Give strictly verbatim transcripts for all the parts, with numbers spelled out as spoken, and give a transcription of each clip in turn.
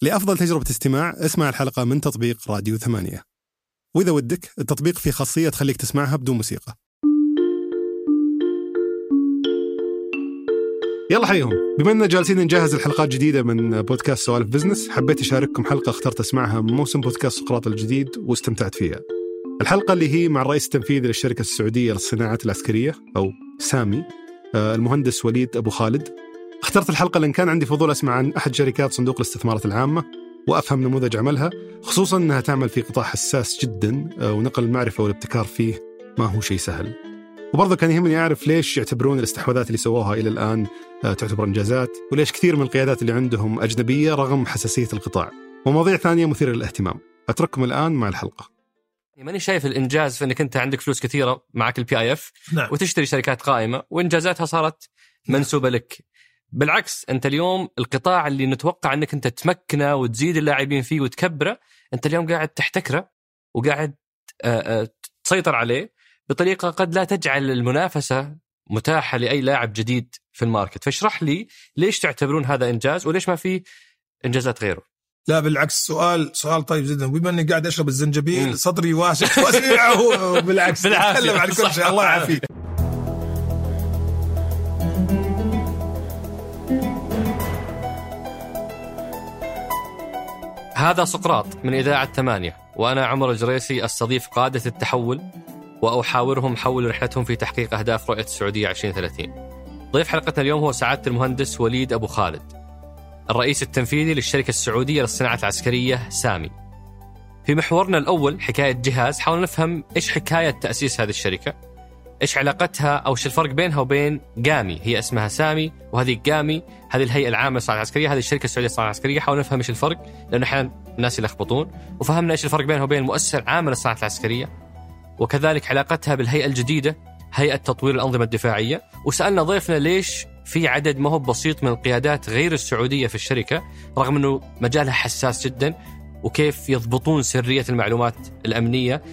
لأفضل تجربة استماع اسمع الحلقة من تطبيق راديو ثمانية، وإذا ودك التطبيق فيه خاصية تخليك تسمعها بدون موسيقى. يلا حيهم، بما أننا جالسين نجهز الحلقات جديدة من بودكاست سوالف بزنس، حبيت أشارككم حلقة اخترت أسمعها من موسم بودكاست سقراط الجديد واستمتعت فيها. الحلقة اللي هي مع الرئيس التنفيذي للشركة السعودية للصناعات العسكرية أو سامي، المهندس وليد أبو خالد. اخترت الحلقة لأن كان عندي فضول أسمع عن أحد شركات صندوق الاستثمارات العامة وأفهم نموذج عملها، خصوصاً أنها تعمل في قطاع حساس جداً ونقل المعرفة والابتكار فيه ما هو شيء سهل. وبرضه كان يهمني أعرف ليش يعتبرون الاستحواذات اللي سووها إلى الآن تعتبر إنجازات، وليش كثير من القيادات اللي عندهم أجنبية رغم حساسية القطاع، ومواضيع ثانية مثيرة للاهتمام. أترككم الآن مع الحلقة. ماني شايف الإنجاز في أنك أنت عندك فلوس كثيرة معك البي آي إف نعم. وتشتري شركات قائمة وإنجازاتها صارت منسوبة لك. بالعكس، أنت اليوم القطاع اللي نتوقع أنك أنت تمكنه وتزيد اللاعبين فيه وتكبره، أنت اليوم قاعد تحتكره وقاعد تسيطر عليه بطريقة قد لا تجعل المنافسة متاحة لأي لاعب جديد في الماركت. فاشرح لي ليش تعتبرون هذا إنجاز وليش ما في إنجازات غيره؟ لا بالعكس، سؤال سؤال طيب جدا. بما اني قاعد اشرب الزنجبيل مم. صدري واسع واسع وبالعكس اتكلم عن كل شيء. الله يعافيك. هذا سقراط من إذاعة ثمانية، وأنا عمر الجريسي أستضيف قادة التحول وأحاورهم حول رحلتهم في تحقيق أهداف رؤية السعودية عشرين ثلاثين. ضيف حلقتنا اليوم هو سعادة المهندس وليد أبو خالد، الرئيس التنفيذي للشركة السعودية للصناعات العسكرية سامي. في محورنا الأول حكاية جهاز، حاول نفهم إيش حكاية تأسيس هذه الشركة، إيش علاقتها أو إيش الفرق بينها وبين قامي. هي اسمها سامي وهذه قامي، هذه الهيئة العامة للصناعات العسكرية، هذه الشركة السعودية للصناعات العسكرية. حاول نفهم إيش الفرق، لأنه أحيانا الناس يلخبطون، وفهمنا إيش الفرق بينها وبين المؤسسة العامة للصناعات العسكرية، وكذلك علاقتها بالهيئة الجديدة هيئة تطوير الأنظمة الدفاعية. وسألنا ضيفنا ليش في عدد ما هو بسيط من القيادات غير السعودية في الشركة رغم أنه مجالها حساس جدا، وكيف يضبطون سرية المعلومات الأمنية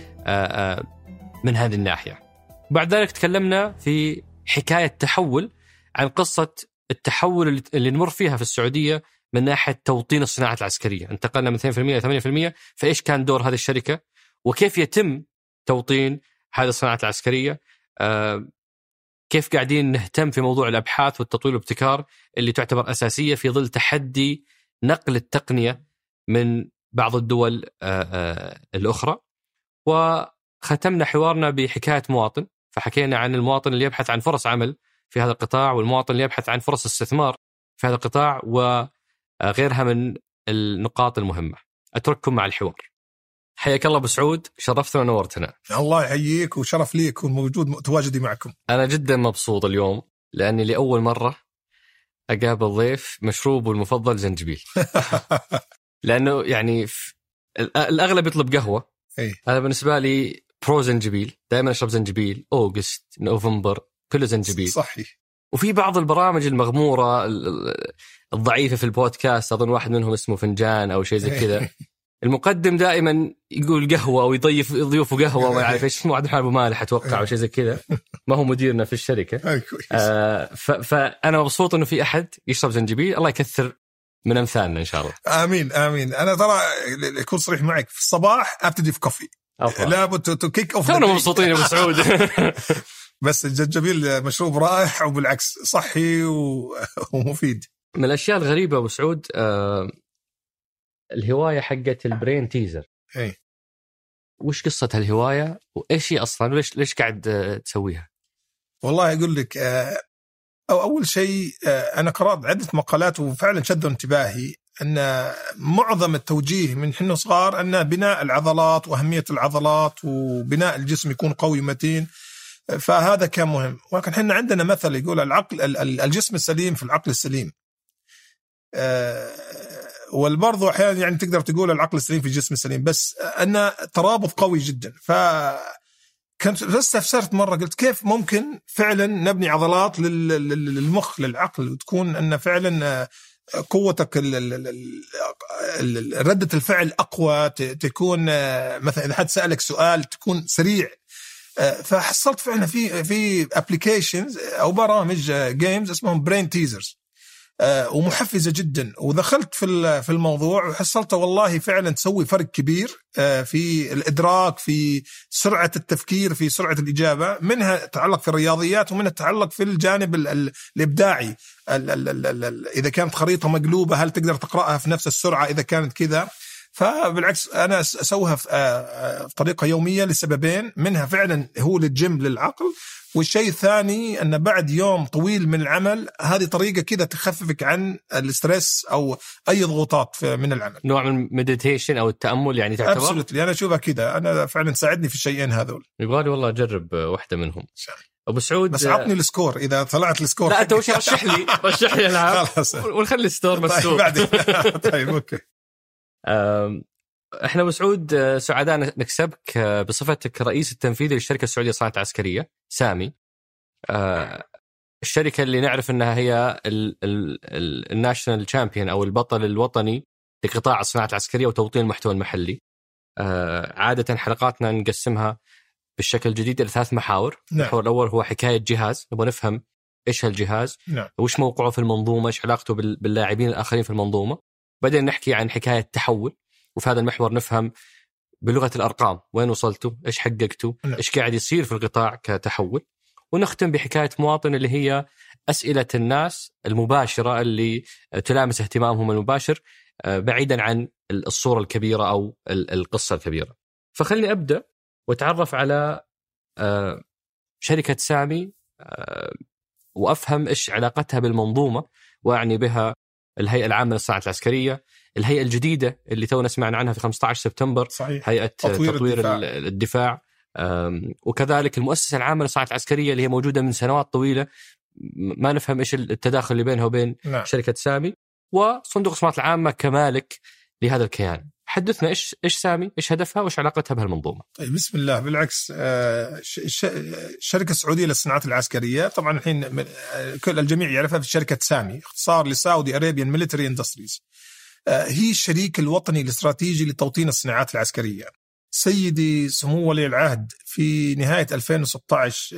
من هذه الناحية. بعد ذلك تكلمنا في حكاية تحول، عن قصة التحول اللي نمر فيها في السعودية من ناحية توطين الصناعة العسكرية. انتقلنا من اثنين بالمئة إلى ثمانية بالمئة، فإيش كان دور هذه الشركة وكيف يتم توطين هذه الصناعة العسكرية. آه كيف قاعدين نهتم في موضوع الأبحاث والتطوير والابتكار اللي تعتبر أساسية في ظل تحدي نقل التقنية من بعض الدول آه آه الأخرى. وختمنا حوارنا بحكاية مواطن، فحكينا عن المواطن اللي يبحث عن فرص عمل في هذا القطاع، والمواطن اللي يبحث عن فرص استثمار في هذا القطاع، وغيرها من النقاط المهمة. أترككم مع الحوار. حياك الله أبو سعود، شرفتنا ونورتنا. الله يحييك، وشرف لي أكون موجود تواجدي معكم. أنا جدا مبسوط اليوم لأني لأول مرة أقابل ضيف مشروبه المفضل زنجبيل. لأنه يعني الأغلب يطلب قهوة، أنا بالنسبة لي برو زنجبيل، دائما أشرب زنجبيل. أوغست، نوفمبر، كله زنجبيل صحي. وفي بعض البرامج المغمورة الضعيفة في البودكاست، أظن واحد منهم اسمه فنجان أو شيء زي كذا، المقدم دائما يقول قهوة ويضيف ضيوفه قهوة، ما يعرف ايش اسمه، عبد الحليم أبو مالح أتوقع أو شيء زي كذا، ما هو مديرنا في الشركة. آه فأنا مبسوط إنه في أحد يشرب زنجبيل. الله يكثر من أمثالنا إن شاء الله. آمين آمين. أنا ترى أكون صريح معك، في الصباح أبتدي في كوفي، لا تو كيك أوف. كانوا مبسوطين أبو سعود. بس الزنجبيل مشروب رائع وبالعكس صحي ومفيد. من الأشياء الغريبة أبو سعود آه الهواية حقت البرين تيزر. اي وش قصة هالهواية وإيش هي أصلاً، وليش ليش قاعد تسويها؟ والله أقول لك، أو أول شيء أنا قرأت عدة مقالات وفعلاً شدوا انتباهي أن معظم التوجيه من حين صغار أن بناء العضلات وأهمية العضلات وبناء الجسم يكون قوي متين، فهذا كان مهم. ولكن حنا عندنا مثل يقول العقل الجسم السليم في العقل السليم، والبرضو أحيانا يعني تقدر تقول العقل السليم في الجسم السليم، بس أن ترابط قوي جدا. فكنت استفسرت مرة، قلت كيف ممكن فعلا نبني عضلات للمخ للعقل، وتكون أن فعلا قوتك ردة الفعل أقوى، تكون مثلا إذا حد سألك سؤال تكون سريع. فحصلت فعلا في في ابليكيشنز أو برامج جيمز اسمهم برين تيزرز. ومحفزة جدا. ودخلت في في الموضوع وحصلت والله فعلا تسوي فرق كبير في الإدراك، في سرعة التفكير، في سرعة الإجابة، منها تتعلق في الرياضيات ومنها تتعلق في الجانب الإبداعي. إذا كانت خريطة مقلوبة هل تقدر تقرأها في نفس السرعة إذا كانت كذا؟ فبالعكس أنا أسويها في طريقة يومية لسببين، منها فعلا هو للجيم للعقل، والشيء الثاني أن بعد يوم طويل من العمل هذه طريقة كده تخففك عن الاسترس أو أي ضغوطات من العمل. نوع من مديتيشن أو التأمل يعني تعتبر؟ أبسولوتلي أنا أشوفها كده، أنا فعلا ساعدني في الشيئين هذول. يبغالي والله أجرب واحدة منهم. أبو سعود بس عطني السكور إذا طلعت السكور. لا أنت وش رشح لي رشح لي ألعاب ونخلي الستور مسؤول. بعدين طيب أوكي. احنا مسعود سعداء نكسبك بصفتك رئيس التنفيذي للشركة السعودية للصناعات العسكرية سامي، الشركة اللي نعرف انها هي الناشنال تشامبيون او البطل الوطني لقطاع الصناعات العسكرية وتوطين المحتوى المحلي. عادة حلقاتنا نقسمها بالشكل الجديد إلى ثلاث محاور. نعم. المحور الأول هو حكاية جهاز، نبغى نفهم إيش هالجهاز، نعم. وإيش موقعه في المنظومة، إيش علاقته باللاعبين الآخرين في المنظومة. بعدين نحكي عن حكاية تحول، وفي هذا المحور نفهم بلغة الأرقام وين وصلتوا، إيش حققتوا، نعم. إيش قاعد يصير في القطاع كتحول. ونختم بحكاية مواطن اللي هي أسئلة الناس المباشرة اللي تلامس اهتمامهم المباشر بعيدا عن الصورة الكبيرة أو القصة الكبيرة. فخلني أبدأ وأتعرف على شركة سامي وأفهم إيش علاقتها بالمنظومة، وأعني بها الهيئة العامة للصناعات العسكرية، الهيئة الجديدة اللي تونا سمعنا عنها في خمسة عشر سبتمبر، صحيح. هيئة تطوير, تطوير الدفاع, الدفاع. وكذلك المؤسسة العامة للصناعات العسكرية اللي هي موجودة من سنوات طويلة، ما نفهم إيش التداخل اللي بينها وبين نعم. شركة سامي، وصندوق الصناعات العامة كمالك لهذا الكيان. حدثنا إيش إيش سامي، إيش هدفها، وإيش علاقتها بهالمنظومة. طيب بسم الله. بالعكس الشركة السعودية للصناعات العسكرية طبعا الحين كل الجميع يعرفها في شركة سامي، اختصار لسعودي أرابيان ميليتري اندستريز. هي الشريك الوطني الاستراتيجي لتوطين الصناعات العسكرية. سيدي سمو ولي العهد في نهاية ألفين وستة عشر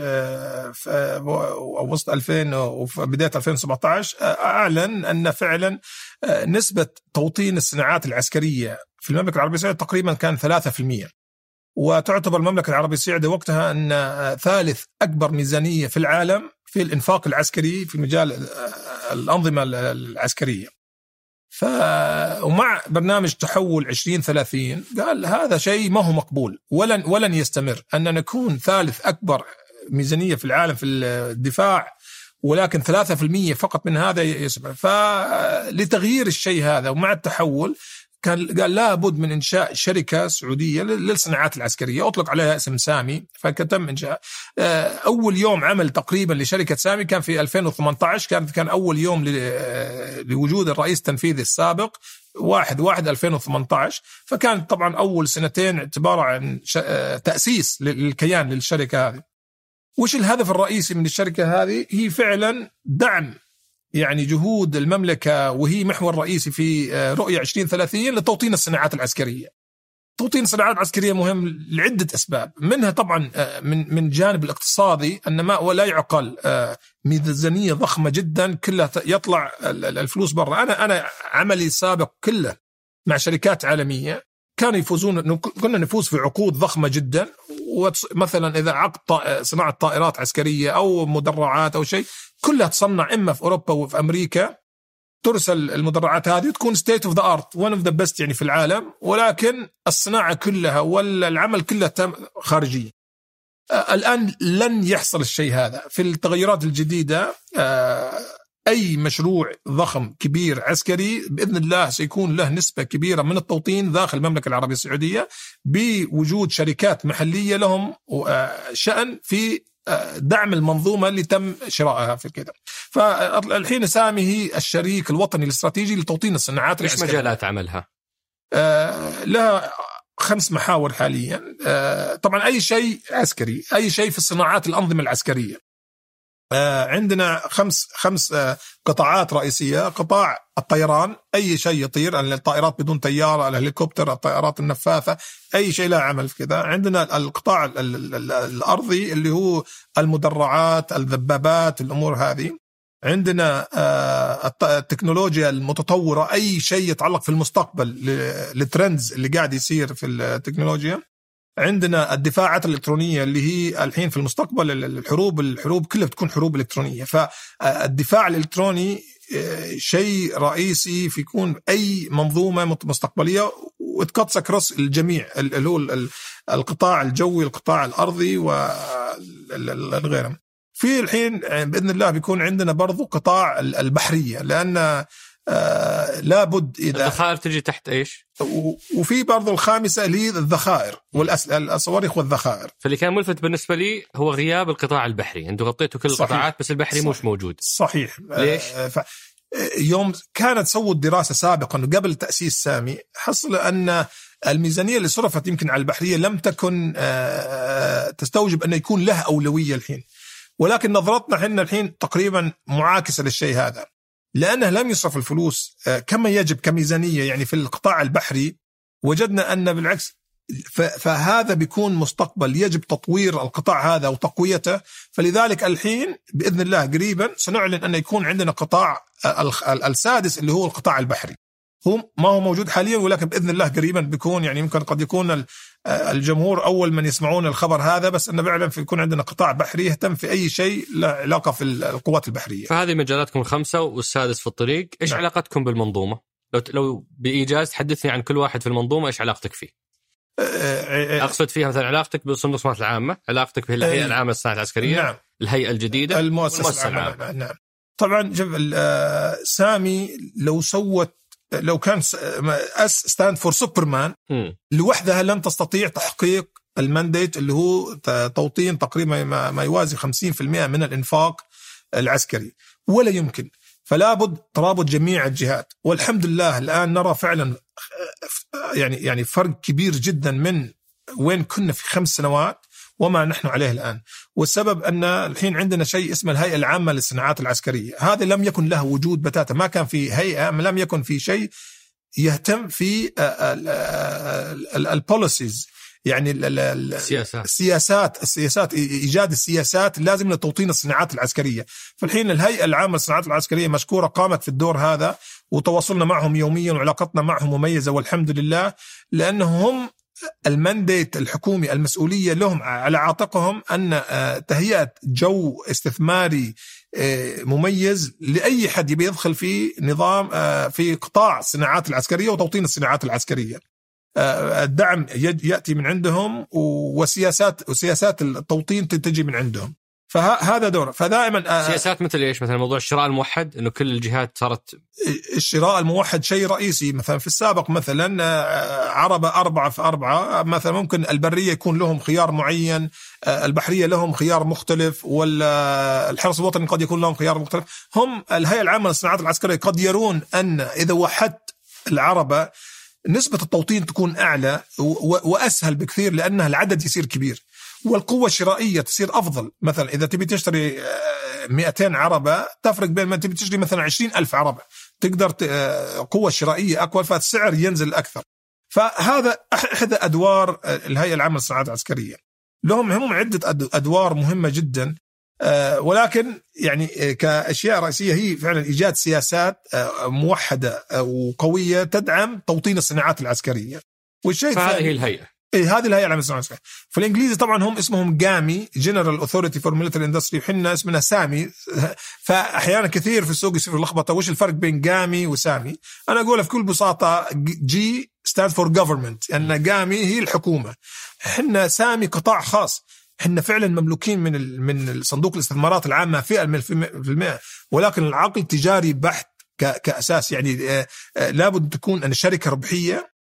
أو وسط ألفين وبداية ألفين وسبعة عشر أعلن أن فعلا نسبة توطين الصناعات العسكرية في المملكة العربية السعودية تقريبا كان ثلاثة بالمئة، وتعتبر المملكة العربية السعودية وقتها أن ثالث أكبر ميزانية في العالم في الإنفاق العسكري في مجال الأنظمة العسكرية. ف ومع برنامج تحول عشرين ثلاثين قال هذا شيء ما هو مقبول ولن ولن يستمر أن نكون ثالث أكبر ميزانية في العالم في الدفاع ولكن ثلاثة بالمئة فقط من هذا يسمع. فلتغيير الشيء هذا ومع التحول كان قال لابد من إنشاء شركة سعودية للصناعات العسكرية أطلق عليها اسم سامي. فكتم إنشاء أول يوم عمل تقريبا لشركة سامي كان في ألفين وثمانية عشر، كان كان أول يوم لوجود الرئيس التنفيذي السابق واحد واحد ألفين وثمانية عشر. فكان طبعا أول سنتين اعتبارا عن تأسيس للكيان للشركة هذه. وش الهدف الرئيسي من الشركة هذه؟ هي فعلا دعم يعني جهود المملكة، وهي محور رئيسي في رؤية عشرين ثلاثين لتوطين الصناعات العسكرية. توطين الصناعات العسكرية مهم لعدة أسباب، منها طبعا من من جانب الاقتصادي أن ما ولا يعقل ميزانية ضخمة جدا كلها يطلع الفلوس برا. أنا أنا عملي السابق كله مع شركات عالمية كانوا يفوزون، كنا نفوز في عقود ضخمة جدا، ومثلا إذا عقد صناعة طائرات عسكرية أو مدرعات أو شيء كلها تصنع إما في أوروبا وفي أمريكا، ترسل المدرعات هذه تكون state of the art one of the best يعني في العالم، ولكن الصناعة كلها والعمل كله تم خارجي. الآن لن يحصل الشيء هذا في التغيرات الجديدة. أي مشروع ضخم كبير عسكري بإذن الله سيكون له نسبة كبيرة من التوطين داخل المملكة العربية السعودية بوجود شركات محلية لهم شأن في دعم المنظومة اللي تم شرائها في كده. فالحين سامي هي الشريك الوطني الاستراتيجي لتوطين الصناعات العسكرية. إيش مجالات عملها؟ آه لها خمس محاور حاليا. آه طبعا أي شيء عسكري، أي شيء في الصناعات الأنظمة العسكرية. آه عندنا خمس خمس آه قطاعات رئيسية. قطاع الطيران، أي شيء يطير، الطائرات بدون طيارة، الهليكوبتر، الطائرات النفاثة، أي شيء لا عمل في كذا. عندنا القطاع الأرضي اللي هو المدرعات، الذبابات، الأمور هذه. عندنا التكنولوجيا المتطورة، أي شيء يتعلق في المستقبل للترندز اللي قاعد يصير في التكنولوجيا. عندنا الدفاعات الإلكترونية اللي هي الحين في المستقبل الحروب الحروب كلها بتكون حروب إلكترونية. فالدفاع الإلكتروني شيء رئيسي في يكون أي منظومة مستقبلية، وتقص كروس الجميع اللي هو القطاع الجوي، القطاع الأرضي والغيرهم. في الحين بإذن الله بيكون عندنا برضو قطاع البحرية، لأن آه لابد إذا الذخائر تجي تحت إيش، وفي برضو الخامسة اللي هي الذخائر والصواريخ والذخائر. فاللي كان ملفت بالنسبة لي هو غياب القطاع البحري. أنتوا غطيتوا كل القطاعات بس البحري صحيح. مش موجود. صحيح. ليش؟ آه ف... يوم كانت سووا الدراسة سابقا قبل تأسيس سامي، حصل أن الميزانية اللي صرفت يمكن على البحرية لم تكن آه تستوجب أن يكون لها أولوية الحين، ولكن نظرتنا حنا الحين تقريبا معاكسة للشيء هذا، لأنه لم يصرف الفلوس كما يجب كميزانية يعني في القطاع البحري. وجدنا أن بالعكس فهذا بيكون مستقبل يجب تطوير القطاع هذا وتقويته. فلذلك الحين بإذن الله قريبا سنعلن أن يكون عندنا قطاع السادس اللي هو القطاع البحري. هو ما هو موجود حاليا، ولكن بإذن الله قريبا بيكون، يعني يمكن قد يكون الجمهور أول من يسمعون الخبر هذا، بس أنه فعلا في يكون عندنا قطاع بحري يهتم في أي شيء له علاقة في القوات البحرية. فهذه مجالاتكم الخمسة والسادس في الطريق. إيش نعم. علاقتكم بالمنظومة؟ لو لو بإيجاز تحدثني عن كل واحد في المنظومة، إيش علاقتك فيه؟ أقصد فيها مثلا علاقتك بصندوق الصناعات العامة، علاقتك بالهيئة العامة للصناعات العسكرية، نعم. الهيئة الجديدة، المؤسسة العامة. نعم. طبعا شوف سامي لو سوت لو كان اس ستاند فور سوبرمان لوحدها لن تستطيع تحقيق المانديت اللي هو توطين تقريبا ما يوازي خمسين بالمئة من الانفاق العسكري، ولا يمكن. فلا بد ترابط جميع الجهات، والحمد لله الآن نرى فعلا يعني يعني فرق كبير جدا من وين كنا في خمس سنوات وما نحن عليه الآن. والسبب أن الحين عندنا شيء اسمه الهيئة العامة للصناعات العسكرية، هذا لم يكن له وجود بتاتا، ما كان في هيئة، لم يكن في شيء يهتم في البوليسيز، يعني السياسات. السياسات السياسات إيجاد السياسات لازم لتوطين الصناعات العسكرية. فالحين الهيئة العامة للصناعات العسكرية مشكورة قامت في الدور هذا، وتواصلنا معهم يوميا وعلاقتنا معهم مميزة والحمد لله، لأنهم المانديت الحكومي المسؤولية لهم على عاتقهم أن تهيئة جو استثماري مميز لأي حد يبي يدخل في نظام في قطاع الصناعات العسكرية وتوطين الصناعات العسكرية. الدعم يأتي من عندهم، وسياسات وسياسات التوطين تجي من عندهم، فهذا دور. فدائما سياسات مثل ايش؟ مثلا موضوع الشراء الموحد، انه كل الجهات صارت الشراء الموحد شيء رئيسي. مثلا في السابق مثلا عربة أربعة في أربعة، مثلا ممكن البرية يكون لهم خيار معين، البحرية لهم خيار مختلف، والحرس الوطني قد يكون لهم خيار مختلف. هم الهيئة العامة للصناعات العسكرية قد يرون أن إذا وحدت العربة نسبة التوطين تكون أعلى وأسهل بكثير، لأنها العدد يصير كبير والقوة الشرائية تصير أفضل. مثلا إذا تبي تشتري مئتين عربة تفرق بين ما تبي تشتري مثلا عشرين ألف عربة، تقدر قوة شرائية أقوى، فالسعر ينزل أكثر. فهذا أحد أدوار الهيئة العامة للصناعات العسكرية، لهم هم عدة أدوار مهمة جدا، ولكن يعني كأشياء رئيسية هي فعلا إيجاد سياسات موحدة وقوية تدعم توطين الصناعات العسكرية. والشيء فهذه الهيئة إيه هذه الهيئة العامة للصناعات العسكرية. في الإنجليزي طبعا هم اسمهم جامي General Authority for Military Industry، وحنا اسمنا سامي. فأحيانا كثير في السوق يصير لخبطة وش الفرق بين جامي وسامي. أنا أقولها في كل بساطة، جي stand for government، أن جامي هي الحكومة، حنا سامي قطاع خاص، حنا فعلا مملوكين من من صندوق الاستثمارات العامة فئة في المئة، ولكن العقل تجاري بحت كأساس. يعني لابد تكون أن شركة ربحية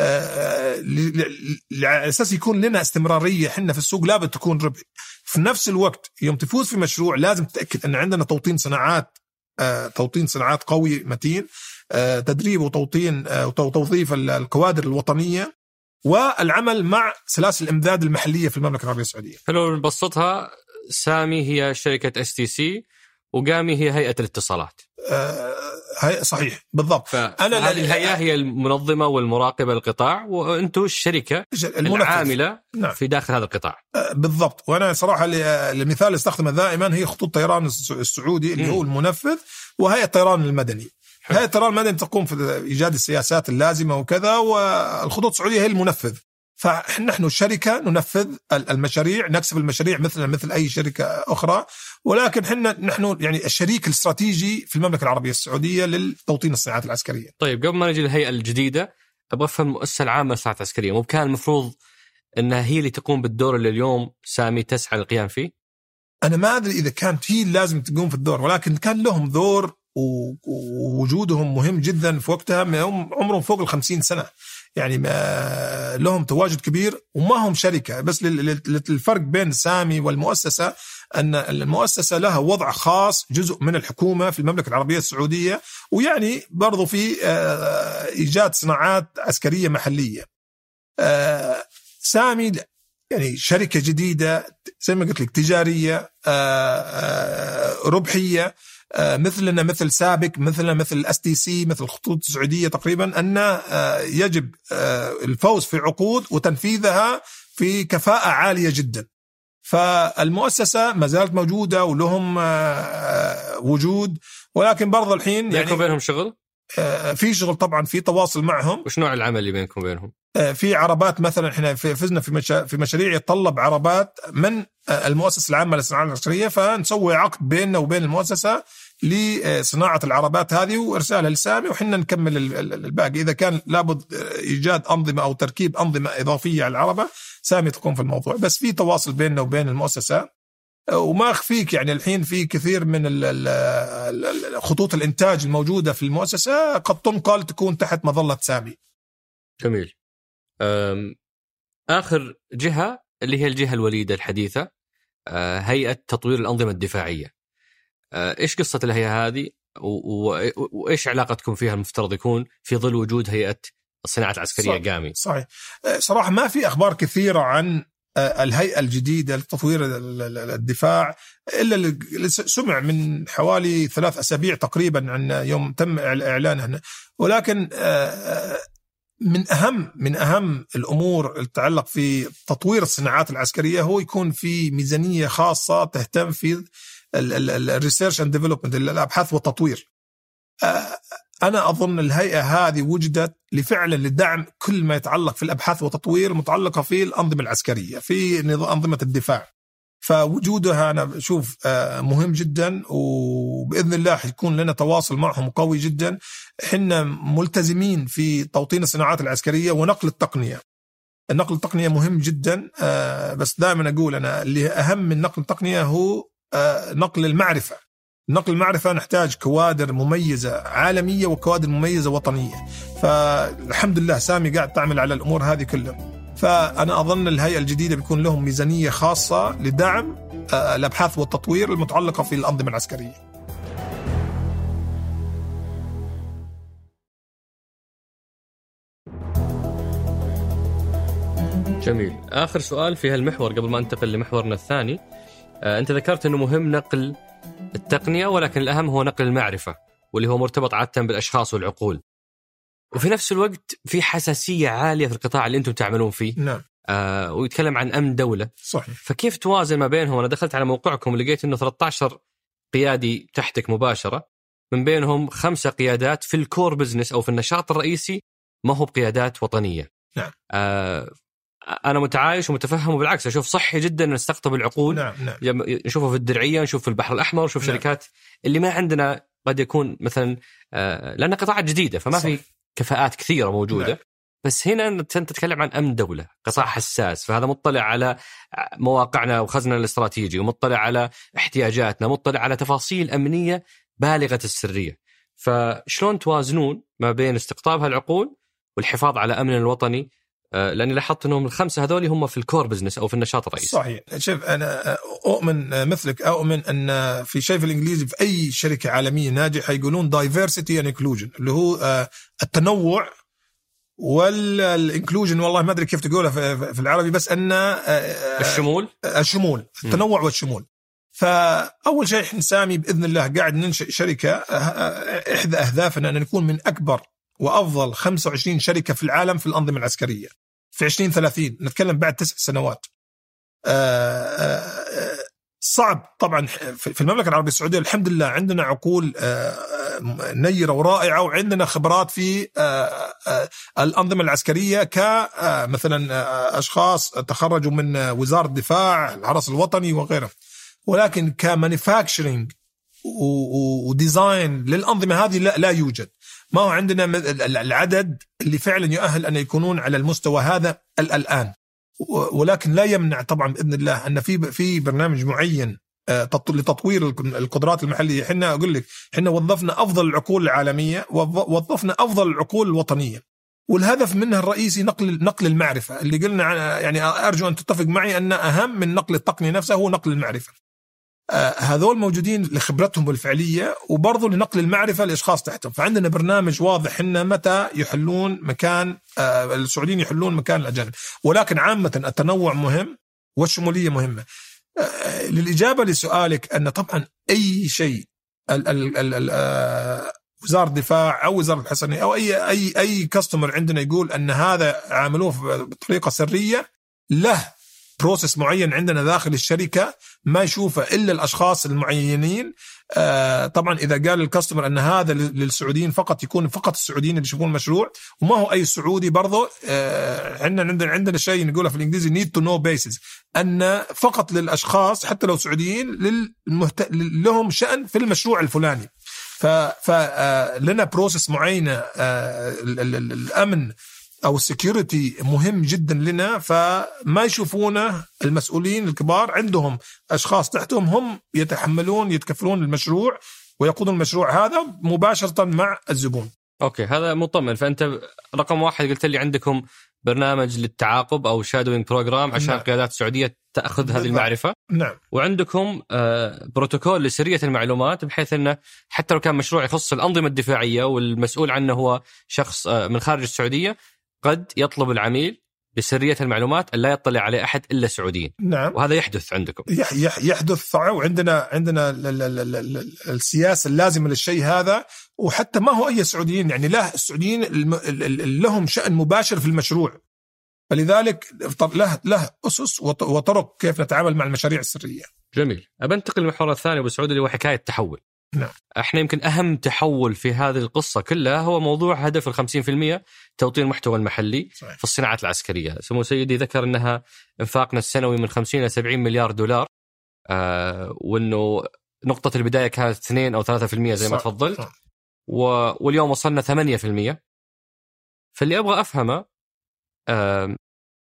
على أساس يكون لنا استمرارية. حنا في السوق لابد تكون ربح. في نفس الوقت يوم تفوز في مشروع لازم تتأكد أن عندنا توطين صناعات، توطين صناعات قوي متين، تدريب وتوطين وتوظيف الكوادر الوطنية، والعمل مع سلاسل الإمداد المحلية في المملكة العربية السعودية. فلو نبسطها، سامي هي شركة اس تي سي، وقامي هي هيئة الاتصالات. آه هي صحيح بالضبط. أنا هذه الهيئة هي المنظمة والمراقبة للقطاع، وأنتم الشركة العاملة نعم. في داخل هذا القطاع. آه بالضبط. وأنا صراحة المثال اللي استخدمه دائما هي خطوط طيران السعودي اللي م. هو المنفذ، وهيئة الطيران المدني. هيئة الطيران المدني تقوم في إيجاد السياسات اللازمة وكذا، والخطوط السعودية هي المنفذ. فنحن الشركة ننفذ المشاريع، نكسب المشاريع مثل مثل أي شركة أخرى، ولكن حنا نحن يعني الشريك الاستراتيجي في المملكة العربية السعودية للتوطين الصناعات العسكرية. طيب قبل ما نجي للهيئة الجديدة أبغى أفهم المؤسسة العامة للصناعات العسكرية، مو كان المفروض أنها هي اللي تقوم بالدور اللي اليوم سامي تسعى للقيام فيه؟ أنا ما أدري إذا كانت هي لازم تقوم في الدور، ولكن كان لهم دور ووجودهم مهم جدا في وقتها. هم عمرهم فوق الخمسين سنة، يعني ما لهم تواجد كبير وما هم شركة. بس الفرق بين سامي والمؤسسة أن المؤسسة لها وضع خاص، جزء من الحكومة في المملكة العربية السعودية، ويعني برضو في إيجاد صناعات عسكرية محلية. سامي يعني شركة جديدة زي ما قلت لك، تجارية ربحية، مثلنا مثل سابق، مثلنا مثل الاس تي سي، مثل الخطوط السعودية تقريبا، أن يجب الفوز في عقود وتنفيذها في كفاءة عالية جدا. فالمؤسسة ما زالت موجودة ولهم وجود، ولكن برضه الحين يعني بينكم بينهم شغل؟ في شغل طبعا، في تواصل معهم. وش نوع العمل اللي بينكم بينهم؟ في عربات مثلا، احنا فزنا في مشا... في مشاريع يتطلب عربات من المؤسسة العامة للصناعات العسكرية، فنسوي عقد بيننا وبين المؤسسة لصناعة العربات هذه وإرسالها لسامي، وحنا نكمل الباقي. إذا كان لابد إيجاد أنظمة أو تركيب أنظمة إضافية على العربة، سامي تقوم في الموضوع. بس في تواصل بيننا وبين المؤسسة، وما أخفيك يعني الحين في كثير من خطوط الإنتاج الموجودة في المؤسسة قد تنقل تكون تحت مظلة سامي. جميل. آخر جهة اللي هي الجهة الوليدة الحديثة، هيئة تطوير الأنظمة الدفاعية. إيش قصة الهيئة هذه وإيش علاقتكم فيها المفترض يكون في ظل وجود هيئة الصناعة العسكرية قامي؟ صحيح. صراحة ما في أخبار كثيرة عن الهيئة الجديدة لتطوير الدفاع إلا اللي سمع من حوالي ثلاث أسابيع تقريبا عن يوم تم إعلانها. ولكن من أهم من أهم الأمور التعلق في تطوير الصناعات العسكرية هو يكون في ميزانية خاصة تهتم في الريسيرش اند ديفلوبمنت، الأبحاث والتطوير. أنا أظن الهيئة هذه وجدت لفعلا لدعم كل ما يتعلق في الأبحاث والتطوير المتعلقة في الأنظمة العسكرية، في أنظمة الدفاع. فوجودها أنا بشوف مهم جدا، وبإذن الله يكون لنا تواصل معهم قوي جدا. حنا ملتزمين في توطين الصناعات العسكرية ونقل التقنية. النقل التقنية مهم جدا، بس دائما أقول أنا اللي أهم من نقل التقنية هو نقل المعرفة. نقل المعرفة نحتاج كوادر مميزة عالمية وكوادر مميزة وطنية، فالحمد لله سامي قاعد تعمل على الأمور هذه كلها. فأنا أظن الهيئة الجديدة بيكون لهم ميزانية خاصة لدعم الأبحاث والتطوير المتعلقة في الأنظمة العسكرية. جميل. آخر سؤال في هالمحور قبل ما انتقل لمحورنا الثاني. أنت ذكرت أنه مهم نقل التقنية، ولكن الأهم هو نقل المعرفة، واللي هو مرتبط عادة بالأشخاص والعقول. وفي نفس الوقت في حساسية عالية في القطاع اللي أنتم تعملون فيه. نعم. آه ويتكلم عن أمن دولة. صحيح. فكيف توازن ما بينهم؟ أنا دخلت على موقعكم ولقيت أنه ثلاثة عشر قيادي تحتك مباشرة، من بينهم خمسة قيادات في الكور بزنس أو في النشاط الرئيسي ما هو بقيادات وطنية. نعم. آه أنا متعايش ومتفهم، وبالعكس أشوف صحي جدا نستقطب العقول. نعم. نعم. نشوفه في الدرعية، نشوف في البحر الأحمر، نشوف نعم. شركات اللي ما عندنا قد يكون مثلا آه لأن قطاعات جديدة فما صح. في كفاءات كثيرة موجودة. نعم. بس هنا أنت تتكلم عن أمن دولة، قطاع صح. حساس، فهذا مطلع على مواقعنا وخزننا الاستراتيجي، ومطلع على احتياجاتنا، مطلع على تفاصيل أمنية بالغة السرية. فشلون توازنون ما بين استقطاب هالعقول والحفاظ على أمننا الوطني؟ لأني لاحظت أنهم الخمسة هذول هم في الكور بزنس أو في النشاط الرئيسي. صحيح. شوف أنا أؤمن مثلك أؤمن أن في شيء في الإنجليزي في أي شركة عالمية ناجحة يقولون diversity and inclusion، اللي هو التنوع والإنكلوجن. والله ما أدري كيف تقولها في العربي، بس أن الشمول الشمول التنوع والشمول. فأول شيء إحنا سامي بإذن الله قاعد ننشئ شركة، إحدى أهدافنا أن نكون من أكبر وأفضل خمسة وعشرين شركة في العالم في الأنظمة العسكرية في عشرين ثلاثين، نتكلم بعد تسع سنوات. صعب طبعا في المملكة العربية السعودية الحمد لله عندنا عقول نيرة ورائعة، وعندنا خبرات في الأنظمة العسكرية كمثلا أشخاص تخرجوا من وزارة الدفاع، الحرس الوطني وغيره، ولكن كمانيفاكتشرينج وديزاين للأنظمة هذه لا, لا يوجد. ما هو عندنا العدد اللي فعلا يؤهل أن يكونون على المستوى هذا الآن، ولكن لا يمنع طبعا بإذن الله أن في في برنامج معين لتطوير القدرات المحلية. حنا أقول لك حنا وظفنا أفضل العقول العالمية، وظفنا أفضل العقول الوطنية، والهدف منها الرئيسي نقل نقل المعرفة اللي قلنا. يعني أرجو أن تتفق معي أن أهم من نقل التقنية نفسها هو نقل المعرفة. آه هذول موجودين لخبرتهم الفعلية وبرضو لنقل المعرفة لأشخاص تحتهم. فعندنا برنامج واضح إن متى يحلون مكان آه السعوديين يحلون مكان الأجانب، ولكن عامة التنوع مهم والشمولية مهمة. آه للإجابة لسؤالك أن طبعا أي شيء ال ال ال ال آه وزارة الدفاع أو وزارة الحسنية أو أي أي أي كاستمر عندنا يقول أن هذا عاملوه بطريقة سرية، له بروسيس معين عندنا داخل الشركة ما يشوفه إلا الأشخاص المعينين. آه طبعا إذا قال الكاستمر أن هذا للسعوديين فقط، يكون فقط السعوديين اللي يشوفون المشروع، وما هو أي سعودي برضو. آه عندنا عندنا عندنا شيء نقوله في الإنجليزي need to know basis، أن فقط للأشخاص حتى لو سعوديين للمهت... لهم شأن في المشروع الفلاني. فلنا بروسيس معينة. آه الأمن أو السكيورتي مهم جدا لنا، فما يشوفونه المسؤولين الكبار، عندهم أشخاص تحتهم هم يتحملون يتكفلون المشروع ويقودون المشروع هذا مباشرة مع الزبون. أوكي، هذا مطمئن. فأنت رقم واحد قلت لي عندكم برنامج للتعاقب أو شادوينج بروجرام عشان نعم. القيادات السعودية تأخذ هذه المعرفة. نعم. وعندكم آه بروتوكول لسرية المعلومات، بحيث أنه حتى لو كان مشروع يخص الأنظمة الدفاعية والمسؤول عنه هو شخص آه من خارج السعودية، قد يطلب العميل بسرية المعلومات أن لا يطلع عليه أحد إلا سعوديين. نعم. وهذا يحدث عندكم. يحدث، وعندنا عندنا السياسة اللازمة للشيء هذا. وحتى ما هو أي سعوديين، يعني له السعوديين لهم شأن مباشر في المشروع، فلذلك له له أسس وطرق كيف نتعامل مع المشاريع السرية. جميل. أبنتقل للمحور الثاني أبو سعود اللي هو حكاية تحول. نعم. احنا يمكن أهم تحول في هذه القصة كلها هو موضوع هدف الخمسين في المية توطين المحتوى المحلي. صحيح. في الصناعات العسكرية. سمو سيدي ذكر أنها انفاقنا السنوي من خمسين إلى سبعين مليار دولار، آه وأنه نقطة البداية كانت اثنين أو ثلاثة في المية زي ما تفضلت، واليوم وصلنا ثمانية في المية. فاللي أبغى أفهمه آه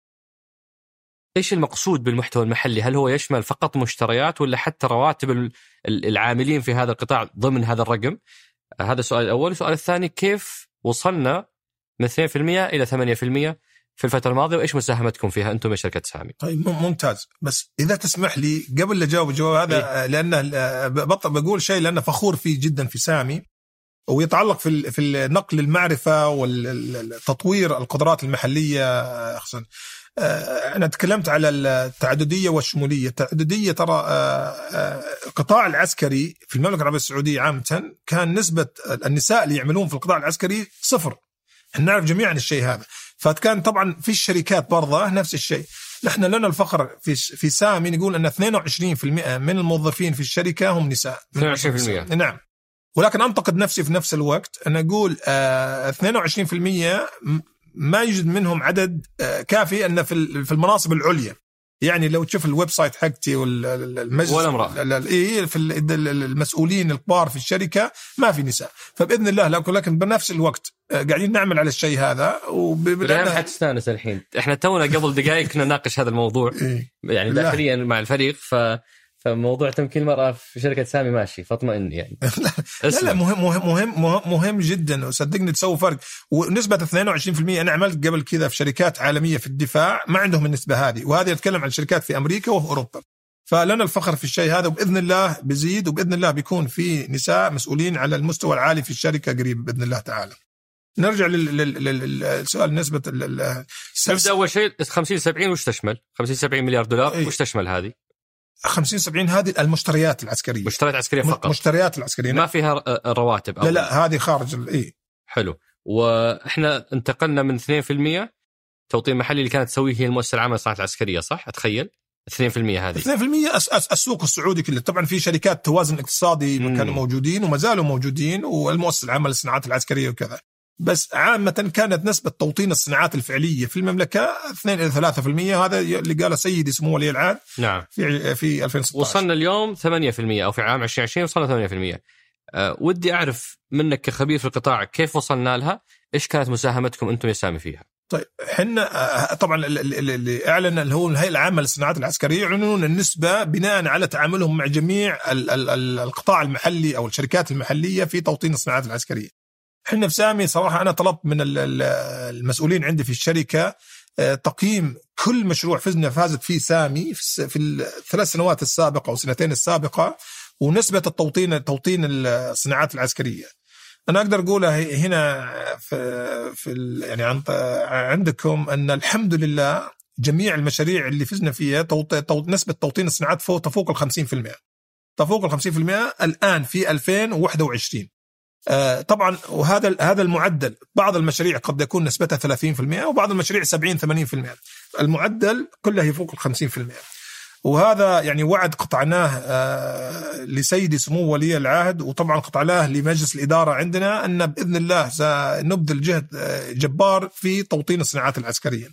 إيش المقصود بالمحتوى المحلي؟ هل هو يشمل فقط مشتريات ولا حتى رواتب العاملين في هذا القطاع ضمن هذا الرقم؟ هذا السؤال الأول. السؤال الثاني، كيف وصلنا من اثنين في المية إلى ثمانية في المية في الفترة الماضية، وإيش مساهمتكم فيها أنتم يا شركة سامي؟ طيب ممتاز. بس إذا تسمح لي قبل لا أجاوب الجواب هذا، إيه؟ لأنه بقول شيء لأنه فخور فيه جدا في سامي، ويتعلق في في نقل المعرفة والتطوير القدرات المحلية. خصوصا أنا تكلمت على التعددية والشمولية. التعددية ترى القطاع العسكري في المملكة العربية السعودية عامة كان نسبة النساء اللي يعملون في القطاع العسكري صفر. احنا نعرف جميعا الشيء هذا. فكان طبعا في الشركات برضه نفس الشيء. نحن لنا الفخر في في سامي نقول أن اثنين وعشرين في المئة من الموظفين في الشركة هم نساء. اثنين وعشرين في المئة. نعم. ولكن أنتقد نفسي في نفس الوقت أنا أقول اثنين وعشرين في المئة ما يوجد منهم عدد كافي أن في في المناصب العليا. يعني لو تشوف الويب سايت حقتي والمجلس إيه في المسؤولين الكبار في الشركة ما في نساء. فبإذن الله لكن بنفس الوقت قاعدين نعمل على الشيء هذا. وبدأنا حتستانس الحين. إحنا تونا قبل دقائق كنا نناقش هذا الموضوع إيه؟ يعني داخليا مع الفريق. ف فموضوع تمكين المرأة في شركة سامي ماشي فاطمئن يعني. لا لا مهم مهم مهم مهم جدا، وصدقني تسوي فرق. ونسبة اثنين وعشرين في المئة أنا عملت قبل كذا في شركات عالمية في الدفاع ما عندهم النسبة هذه، وهذه أتكلم عن شركات في أمريكا وأوروبا. فلنا الفخر في الشيء هذا، وبإذن الله بزيد، وبإذن الله بيكون في نساء مسؤولين على المستوى العالي في الشركة قريب بإذن الله تعالى. نرجع للسؤال نسبة نبدأ أول شيء خمسين سبعين وش تشمل؟ خمسين سبعين مليار دولار وش تشمل هذه؟ خمسين سبعين هذه المشتريات العسكرية، مشتريات عسكرية فقط، مشتريات العسكرية ما فيها رواتب أو لا لا هذه خارج الإيه. حلو. وإحنا انتقلنا من اثنين بالمئة توطين محلي اللي كانت تسويه هي المؤسسة العامة للصناعات العسكرية، صح؟ أتخيل اثنين بالمئة هذه اثنين بالمئة أس أس السوق السعودي كله. طبعا في شركات توازن اقتصادي كانوا موجودين وما زالوا موجودين، والمؤسسة العامة للصناعات العسكرية وكذا، بس عامة كانت نسبة توطين الصناعات الفعلية في المملكة اثنين إلى ثلاثة بالمئة. هذا اللي قاله سيدي سمو ولي العهد نعم في في ألفين وستة عشر. وصلنا اليوم ثمانية بالمئة أو في عام عشرين عشرين وصلنا ثمانية بالمئة. أه ودي أعرف منك كخبير في القطاع كيف وصلنا لها، إيش كانت مساهمتكم أنتم يا سامي فيها؟ طيب حنا طبعا اللي اعلن اللي هو الهيئه العامه للصناعات العسكريه يعلنون النسبه بناء على تعاملهم مع جميع القطاع المحلي او الشركات المحليه في توطين الصناعات العسكريه. احنا في سامي صراحه انا طلبت من المسؤولين عندي في الشركه تقييم كل مشروع فزنا فازت فيه سامي في الثلاث سنوات السابقه او سنتين السابقه، ونسبه التوطين توطين الصناعات العسكريه. أنا أقدر أقولها هنا في, في يعني عندكم أن الحمد لله جميع المشاريع اللي فزنا فيها توط... توط... نسبة توطين الصناعات فوق تفوق الخمسين بالمئة تفوق الخمسين بالمئة الآن في ألفين وواحد وعشرين. آه طبعا وهذا هذا المعدل، بعض المشاريع قد يكون نسبتها ثلاثين بالمئة وبعض المشاريع سبعين ثمانين بالمئة، المعدل كله يفوق الخمسين بالمئة. وهذا يعني وعد قطعناه آه لسيدي سمو ولي العهد، وطبعا قطعناه لمجلس الإدارة عندنا أن بإذن الله سنبذل جهد جبار في توطين الصناعات العسكرية.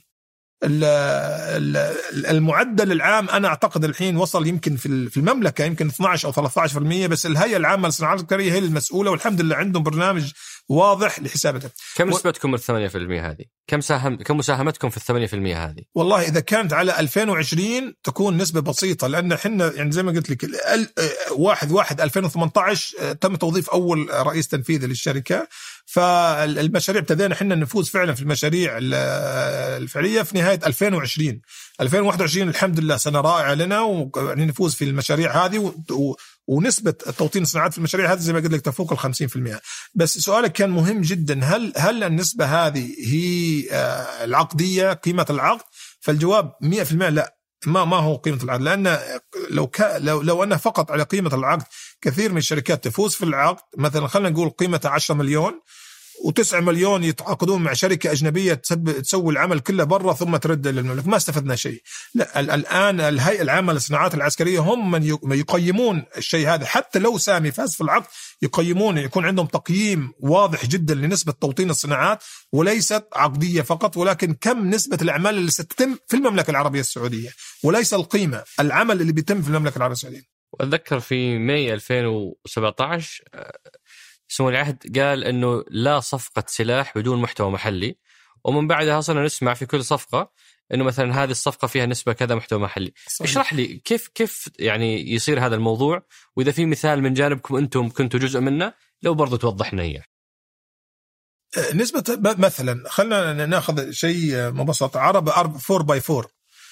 المعدل العام أنا أعتقد الحين وصل يمكن في المملكة يمكن اثناشر أو ثلاثة عشر بالمئة، بس الهيئة العامة للصناعات العسكرية هي المسؤولة، والحمد لله عندهم برنامج واضح لحسابته. كم نسبتكم من الثمانية في المئة هذه؟ كم ساهم كم مساهمتكم في الثمانية في المئة هذه؟ والله إذا كانت على ألفين وعشرين تكون نسبة بسيطة، لأن حنا يعني زي ما قلت لك واحد واحد ألفين وثمانية عشر تم توظيف أول رئيس تنفيذي للشركة، فالمشاريع ابتدينا حنا نفوز فعلا في المشاريع الفعلية في نهاية ألفين وعشرين. ألفين وواحد وعشرين الحمد لله سنة رائعة لنا، ويعني نفوز في المشاريع هذه، و ونسبة توطين الصناعات في المشاريع هذه زي ما قلت لك تفوق الخمسين بالمئة. بس سؤالك كان مهم جدا، هل هل النسبة هذه هي العقدية قيمة العقد؟ فالجواب مئة بالمئة لا، ما ما هو قيمة العقد، لأن لو ك لو لو أنا فقط على قيمة العقد كثير من الشركات تفوز في العقد، مثلا خلينا نقول قيمة عشرة مليون وتسعة مليون يتعاقدون مع شركة أجنبية تسوي العمل كله برا ثم ترد للمملكة، ما استفدنا شيء. لا الآن الهيئة العامة للصناعات العسكرية هم من يقيمون الشيء هذا، حتى لو سامي فاز في العقد يقيمون، يكون عندهم تقييم واضح جدا لنسبة توطين الصناعات، وليست عقدية فقط، ولكن كم نسبة الأعمال اللي ستتم في المملكة العربية السعودية، وليس القيمة، العمل اللي بيتم في المملكة العربية السعودية. وأتذكر في ماي ألفين وسبعة عشر سمو العهد قال أنه لا صفقة سلاح بدون محتوى محلي، ومن بعدها صرنا نسمع في كل صفقة أنه مثلا هذه الصفقة فيها نسبة كذا محتوى محلي. صحيح. اشرح لي كيف كيف يعني يصير هذا الموضوع، وإذا في مثال من جانبكم أنتم كنتوا جزء منه لو برضو توضحنا إياه. نسبة مثلا خلنا ناخذ شيء مبسط، عرب أربعة باي أربعة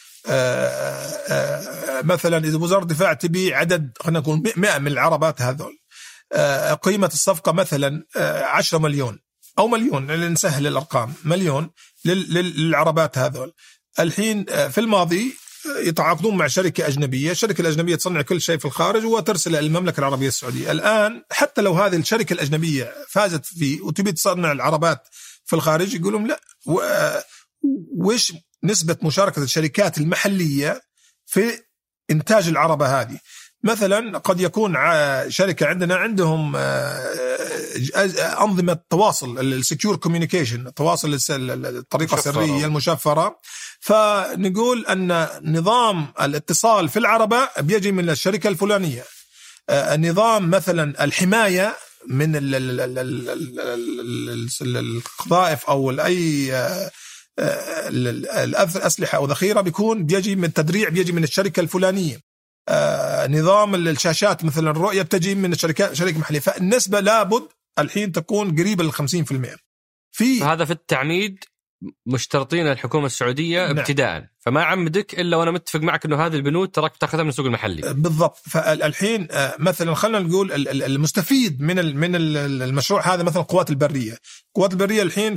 مثلا إذا وزارة الدفاع تبي عدد خلينا نقول مئة من العربات هذول، قيمة الصفقة مثلا عشرة مليون أو مليون، نسهل الأرقام، مليون للعربات هذول. الحين في الماضي يتعاقدون مع شركة أجنبية، الشركة الأجنبية تصنع كل شيء في الخارج وترسل المملكة العربية السعودية. الآن حتى لو هذه الشركة الأجنبية فازت فيه وتبي تصنع العربات في الخارج، يقولون لا، وإيش نسبة مشاركة الشركات المحلية في إنتاج العربة هذه؟ مثلا قد يكون شركة عندنا عندهم أنظمة تواصل السكيور كوميونيكيشن، التواصل الطريقة السرية المشفرة، فنقول أن نظام الاتصال في العربة بيجي من الشركة الفلانية، نظام مثلا الحماية من القذائف أو أي الأسلحة أو ذخيرة بيكون بيجي من التدريع بيجي من الشركة الفلانية، آه، نظام الشاشات مثلا الرؤية بتجي من الشركات شركة محلية، فالنسبة لابد الحين تكون قريبة للخمسين في المئة. في هذا في التعميد مشترطين الحكومة السعودية نعم. ابتداء، فما عمدك إلا وأنا متفق معك إنه هذه البنود تراك تأخذها من السوق المحلي. بالضبط. فالحين آه مثلا خلنا نقول المستفيد من من المشروع هذا مثلا القوات البرية، القوات البرية الحين في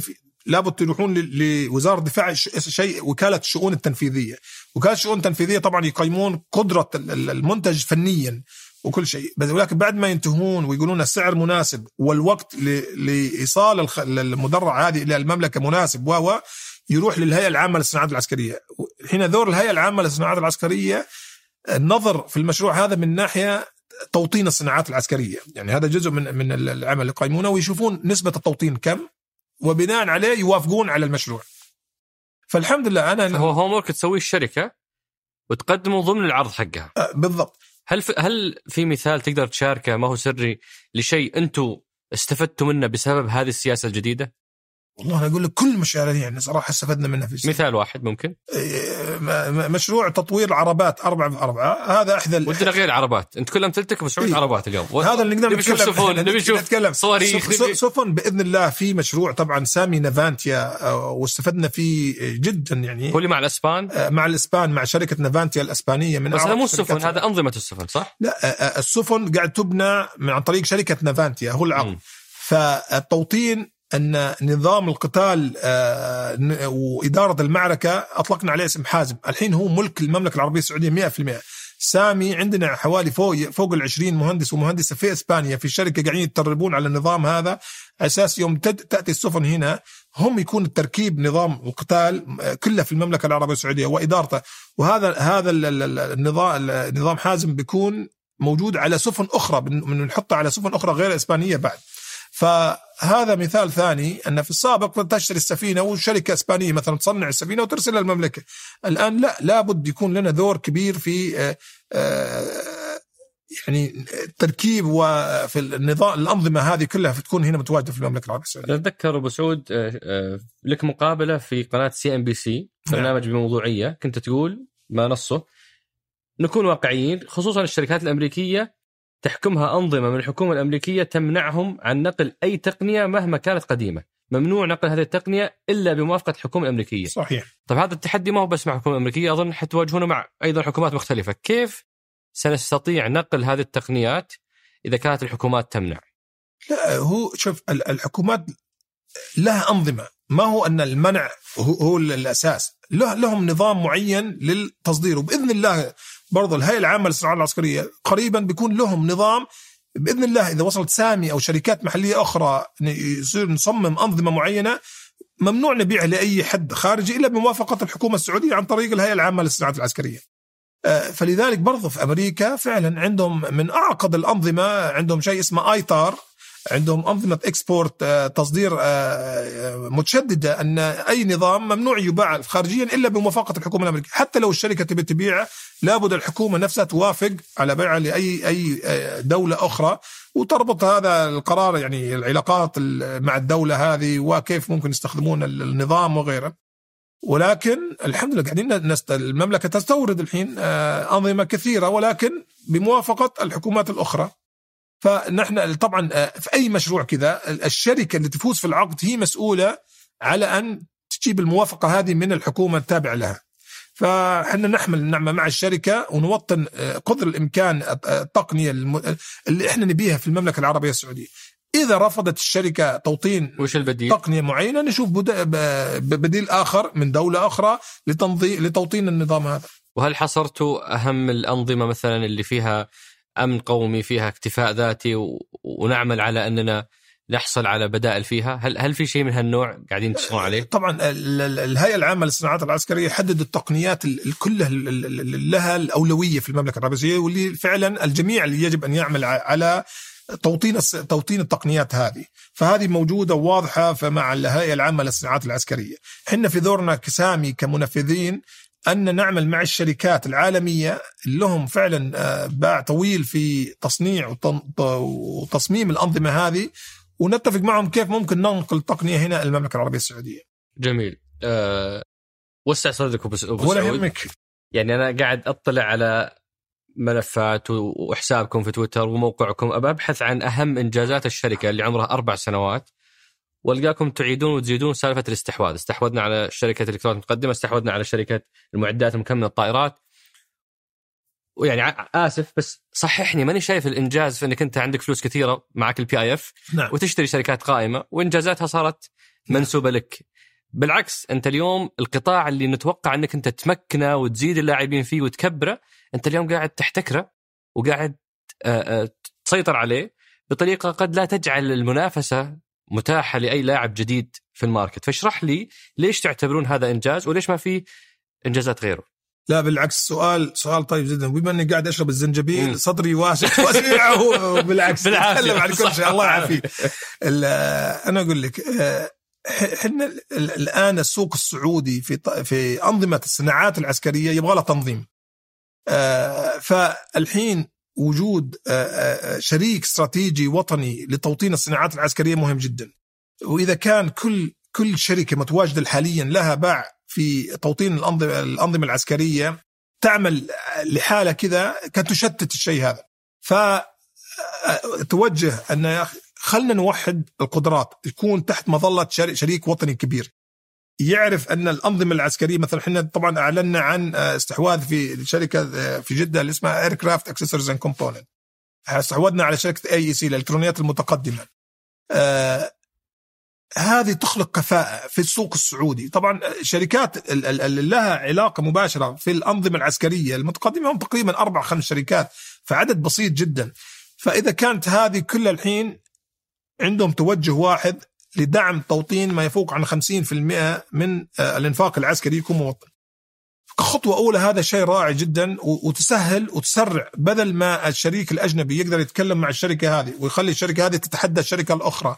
لابد يروحون لوزارة الدفاع، شيء وكالة الشؤون التنفيذية. وكالة الشؤون التنفيذية طبعا يقيمون قدرة المنتج فنيا وكل شيء، بس ولكن بعد ما ينتهون ويقولون السعر مناسب والوقت لإيصال المدرعة هذه إلى المملكة مناسب، و يروح للهيئة العامة للصناعات العسكرية. حين دور الهيئة العامة للصناعات العسكرية النظر في المشروع هذا من ناحية توطين الصناعات العسكرية، يعني هذا جزء من من العمل اللي يقيمونه ويشوفون نسبة التوطين كم، وبناء عليه يوافقون على المشروع. فالحمد لله أنا هو هو ممكن تسوي الشركة وتقدمه ضمن العرض حقها. بالضبط. هل في هل في مثال تقدر تشاركه ما هو سري لشيء أنتوا استفدتوا منه بسبب هذه السياسة الجديدة؟ والله أنا أقول لك كل مشاريع يعني صراحة استفدنا منها في السنة. مثال واحد ممكن. مشروع تطوير العربات أربعة في أربعة، هذا إحدى. ودنا غير عربات، أنت كلهم تلتك بس إيه؟ عربات اليوم. هذا اللي نقدر نشوف سفن، نبي نشوف صواريخ، سفن بإذن الله. في مشروع طبعا سامي نافانتيا واستفدنا فيه جدا يعني. هو اللي مع الإسبان، مع الإسبان مع شركة نافانتيا الإسبانية. من بس هذا مو السفن، هذا أنظمة السفن صح؟ لا، السفن قاعد تبنى من عن طريق شركة نافانتيا، هو العقد. فالتوطين أن نظام القتال آه وإدارة المعركة أطلقنا عليه اسم حازم، الحين هو ملك المملكة العربية السعودية مئة في المئة. سامي عندنا حوالي فوق فوق العشرين مهندس ومهندسة في إسبانيا في الشركة قاعدين يتدربون على النظام هذا، أساس يوم تأتي السفن هنا هم يكون التركيب نظام القتال كله في المملكة العربية السعودية وإدارته. وهذا هذا النظام نظام حازم بيكون موجود على سفن أخرى، من نحطه على سفن أخرى غير إسبانية بعد. فهذا مثال ثاني أن في السابق تشتري السفينة والشركة إسبانية مثلا تصنع السفينة وترسلها للمملكة. الآن لا، لابد يكون لنا دور كبير في يعني التركيب وفي النظام الأنظمة هذه كلها تكون هنا متواجدة في المملكة العربية السعودية. أتذكر أبو سعود لك مقابلة في قناة سي إم بي سي برنامج بموضوعية، كنت تقول ما نصه نكون واقعيين، خصوصا الشركات الأمريكية تحكمها أنظمة من الحكومة الأمريكية تمنعهم عن نقل أي تقنية مهما كانت قديمة، ممنوع نقل هذه التقنية إلا بموافقة الحكومة الأمريكية. صحيح. طب هذا التحدي ما هو بس مع الحكومة الأمريكية، أظن حتواجهونه مع أيضا حكومات مختلفة. كيف سنستطيع نقل هذه التقنيات إذا كانت الحكومات تمنع؟ لا، هو شوف الحكومات لها أنظمة، ما هو أن المنع هو الأساس، لهم نظام معين للتصدير. وبإذن الله برضو الهيئة العامة للصناعات العسكرية قريبا بيكون لهم نظام بإذن الله. إذا وصلت سامي أو شركات محلية أخرى يصير نصمم أنظمة معينة ممنوع نبيعها لأي حد خارجي إلا بموافقة الحكومة السعودية عن طريق الهيئة العامة للصناعات العسكرية. فلذلك برضو في أمريكا فعلا عندهم من أعقد الأنظمة، عندهم شيء اسمه آيتار، عندهم أنظمة إكسبورت تصدير متشددة، أن أي نظام ممنوع يباع خارجيا إلا بموافقة الحكومة الأمريكية. حتى لو الشركة تبي تبيع لابد الحكومة نفسها توافق على بيعها لأي أي دولة أخرى، وتربط هذا القرار يعني العلاقات مع الدولة هذه وكيف ممكن يستخدمون النظام وغيره. ولكن الحمد لله قاعدين نست المملكة تستورد الحين أنظمة كثيرة ولكن بموافقة الحكومات الأخرى. فنحن طبعا في أي مشروع كذا الشركة اللي تفوز في العقد هي مسؤولة على أن تجيب الموافقة هذه من الحكومة التابعة لها. فحنا نحمل النعمة مع الشركة ونوطن قدر الإمكان التقنية اللي إحنا نبيها في المملكة العربية السعودية. إذا رفضت الشركة توطين وش البديل؟ تقنية معينة نشوف بديل آخر من دولة أخرى لتوطين النظام هذا. وهل حصرتوا أهم الأنظمة مثلا اللي فيها أمن قومي، فيها اكتفاء ذاتي، ونعمل على أننا نحصل على بدائل فيها؟ هل هل في شيء من هالنوع قاعدين تشتغلون عليه؟ طبعا الهيئة العامة للصناعات العسكرية حددت التقنيات كلها لها الأولوية في المملكة العربية السعودية، واللي فعلا الجميع اللي يجب أن يعمل على توطين توطين التقنيات هذه. فهذه موجودة وواضحة مع الهيئة العامة للصناعات العسكرية. حنا في دورنا كسامي كمنفذين أن نعمل مع الشركات العالمية اللي لهم فعلا باع طويل في تصنيع وتصميم الأنظمة هذه، ونتفق معهم كيف ممكن ننقل التقنية هنا المملكة العربية السعودية. جميل. أه وسع صدرك أبو سعود. ولا يهمك. يعني أنا قاعد أطلع على ملفات وحسابكم في تويتر وموقعكم، أبى أبحث عن أهم إنجازات الشركة اللي عمرها أربع سنوات، والقاكم تعيدون وتزيدون سالفة الاستحواذ. استحوذنا على شركة الإلكترونيات المتقدمة، استحوذنا على شركة المعدات المكملة الطائرات. ويعني آسف بس صححني، ماني شايف الإنجاز في أنك أنت عندك فلوس كثيرة معك البي آي إف نعم. وتشتري شركات قائمة وإنجازاتها صارت منسوبة لك. بالعكس أنت اليوم القطاع اللي نتوقع أنك أنت تمكنه وتزيد اللاعبين فيه وتكبره، أنت اليوم قاعد تحتكره وقاعد تسيطر عليه بطريقة قد لا تجعل المنافسة متاحة لأي لاعب جديد في الماركت. فاشرح لي ليش تعتبرون هذا إنجاز وليش ما في إنجازات غيره؟ لا بالعكس، سؤال سؤال طيب جدا. بما اني قاعد اشرب الزنجبيل مم. صدري واسع واسع وبالعكس اتكلم عن كل شيء. الله يعافيك. انا اقول لك احنا الان السوق السعودي في في انظمه الصناعات العسكريه يبغى لها تنظيم. فالحين وجود شريك استراتيجي وطني لتوطين الصناعات العسكريه مهم جدا. واذا كان كل كل شركه متواجده حاليا لها باع في توطين الأنظمة, الأنظمة العسكرية تعمل لحالة كذا كانت تشتت الشيء هذا. فتوجه أن خلنا نوحد القدرات، يكون تحت مظلة شريك وطني كبير يعرف أن الأنظمة العسكرية. مثلا احنا طبعا أعلنا عن استحواذ في شركة في جدة اللي اسمها Aircraft Accessories and Components، استحوذنا على شركة إيه إي سي الإلكترونيات المتقدمة. أه هذه تخلق كفاءة في السوق السعودي. طبعا شركات اللي لها علاقة مباشرة في الأنظمة العسكرية المتقدمة هم تقريبا أربع خمس شركات، فعدد بسيط جدا. فإذا كانت هذه كل الحين عندهم توجه واحد لدعم توطين ما يفوق عن خمسين بالمئة من الانفاق العسكري يكون موطن، كخطوة أولى هذا شيء رائع جدا وتسهل وتسرع. بدل ما الشريك الأجنبي يقدر يتكلم مع الشركة هذه ويخلي الشركة هذه تتحدى الشركة الأخرى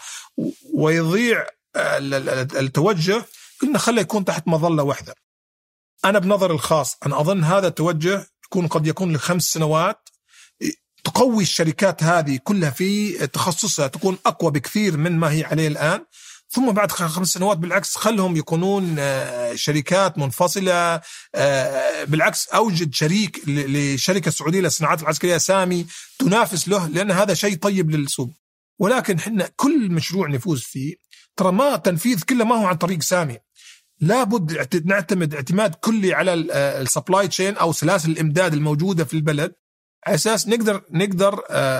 ويضيع التوجه، قلنا خليه يكون تحت مظلة واحدة. أنا بنظر الخاص أنا أظن هذا التوجه يكون قد يكون لخمس سنوات تقوي الشركات هذه كلها في تخصصها، تكون أقوى بكثير من ما هي عليه الآن. ثم بعد خمس سنوات بالعكس خلهم يكونون شركات منفصلة. بالعكس أوجد شريك لشركة السعودية للصناعات العسكرية سامي تنافس له، لأن هذا شيء طيب للسوق. ولكن حنا كل مشروع نفوز فيه ترى ما تنفيذ كله ما هو عن طريق سامي، لابد نعتمد اعتماد كلي على السبلاي تشين أو سلاسل الإمداد الموجودة في البلد، على أساس نقدر نقدر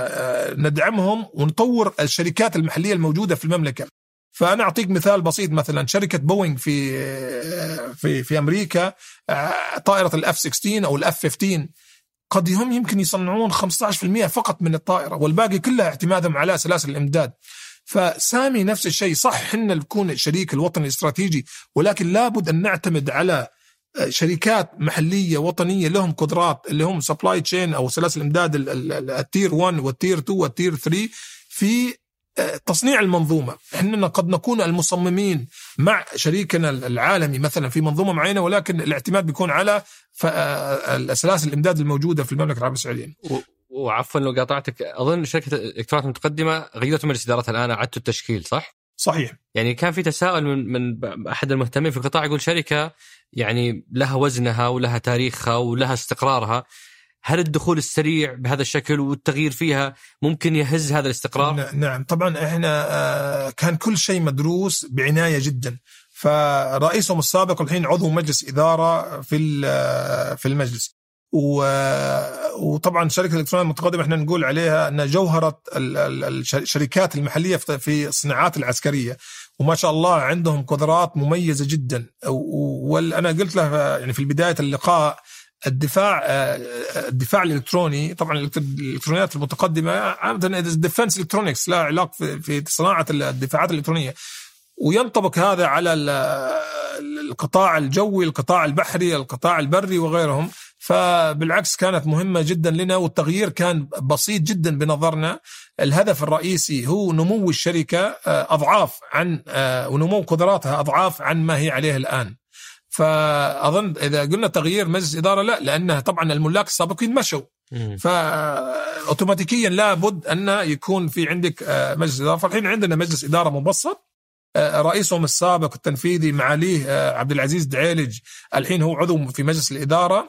ندعمهم ونطور الشركات المحلية الموجودة في المملكة. فأنا أعطيك مثال بسيط، مثلا شركة بوينغ في في في أمريكا طائرة الإف ستة عشر أو الإف خمسة عشر قد هم يمكن يصنعون خمسة عشر بالمئة فقط من الطائرة، والباقي كلها اعتمادهم على سلاسل الإمداد. فسامي نفس الشيء، صح حنا نكون الشريك الوطني الاستراتيجي، ولكن لابد أن نعتمد على شركات محلية وطنية لهم قدرات اللي هم سبلاي تشين أو سلاسل الإمداد التير واحد والتير اثنين والتير ثلاثة في تصنيع المنظومة. إحنا قد نكون المصممين مع شريكنا العالمي مثلا في منظومة معينة، ولكن الاعتماد بيكون على السلاسل الإمداد الموجودة في المملكة العربية السعودية. وعفوا لو قاطعتك، أظن شركة الإلكترونيات المتقدمة غيرت مجلس إدارتها الآن، أعدت التشكيل صح؟ صحيح. يعني كان في تساؤل من من أحد المهتمين في القطاع يقول شركة يعني لها وزنها ولها تاريخها ولها استقرارها، هل الدخول السريع بهذا الشكل والتغيير فيها ممكن يهز هذا الاستقرار؟ نعم طبعا احنا كان كل شيء مدروس بعناية جدا. فرئيسهم السابق الحين عضو مجلس إدارة في في المجلس، وطبعا شركة الإلكترونيات المتقدمة احنا نقول عليها أن جوهرة الشركات المحلية في الصناعات العسكرية، وما شاء الله عندهم قدرات مميزة جدا. وأنا قلت له يعني في بداية اللقاء الدفاع الدفاع الإلكتروني، طبعا الإلكترونيات المتقدمة عادة ديفنس إلكترونيكس لا علاقة في صناعة الدفاعات الإلكترونية، وينطبق هذا على القطاع الجوي، القطاع البحري، القطاع البري وغيرهم. فبالعكس كانت مهمة جدا لنا، والتغيير كان بسيط جدا بنظرنا. الهدف الرئيسي هو نمو الشركة أضعاف عن ونمو قدراتها أضعاف عن ما هي عليه الآن. فأظن إذا قلنا تغيير مجلس إدارة لا، لأنها طبعا الملاك السابقين مشوا، فأوتوماتيكيا لابد أن يكون في عندك مجلس إدارة. فالحين عندنا مجلس إدارة مبسط، رئيسهم السابق التنفيذي معاليه عبد العزيز دعيلج الحين هو عضو في مجلس الإدارة،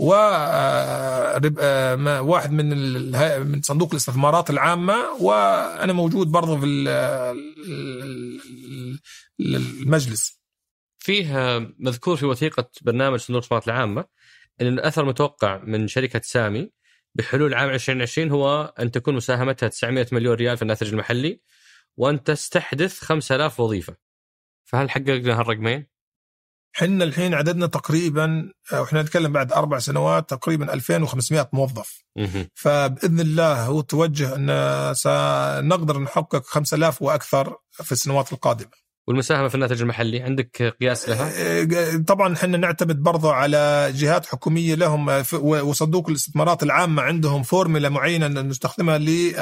وواحد من من صندوق الاستثمارات العامة، وأنا موجود برضو في المجلس. فيه مذكور في وثيقة برنامج صندوق الاستثمارات العامة أن الأثر متوقع من شركة سامي بحلول عام عشرين عشرين هو أن تكون مساهمتها تسعمائة مليون ريال في الناتج المحلي، وأن تستحدث خمسة آلاف وظيفة. فهل حققنا هالرقمين؟ حنا الحين عددنا تقريبا، وإحنا نتكلم بعد أربع سنوات، تقريبا ألفين وخمسمائة موظف. فبإذن الله هو توجه أن سنقدر نحقق خمسة آلاف وأكثر في السنوات القادمة. والمساهمة في الناتج المحلي عندك قياس لها؟ طبعا حنا نعتمد برضو على جهات حكومية لهم، وصندوق الاستثمارات العامة عندهم فورمولا معينة نستخدمها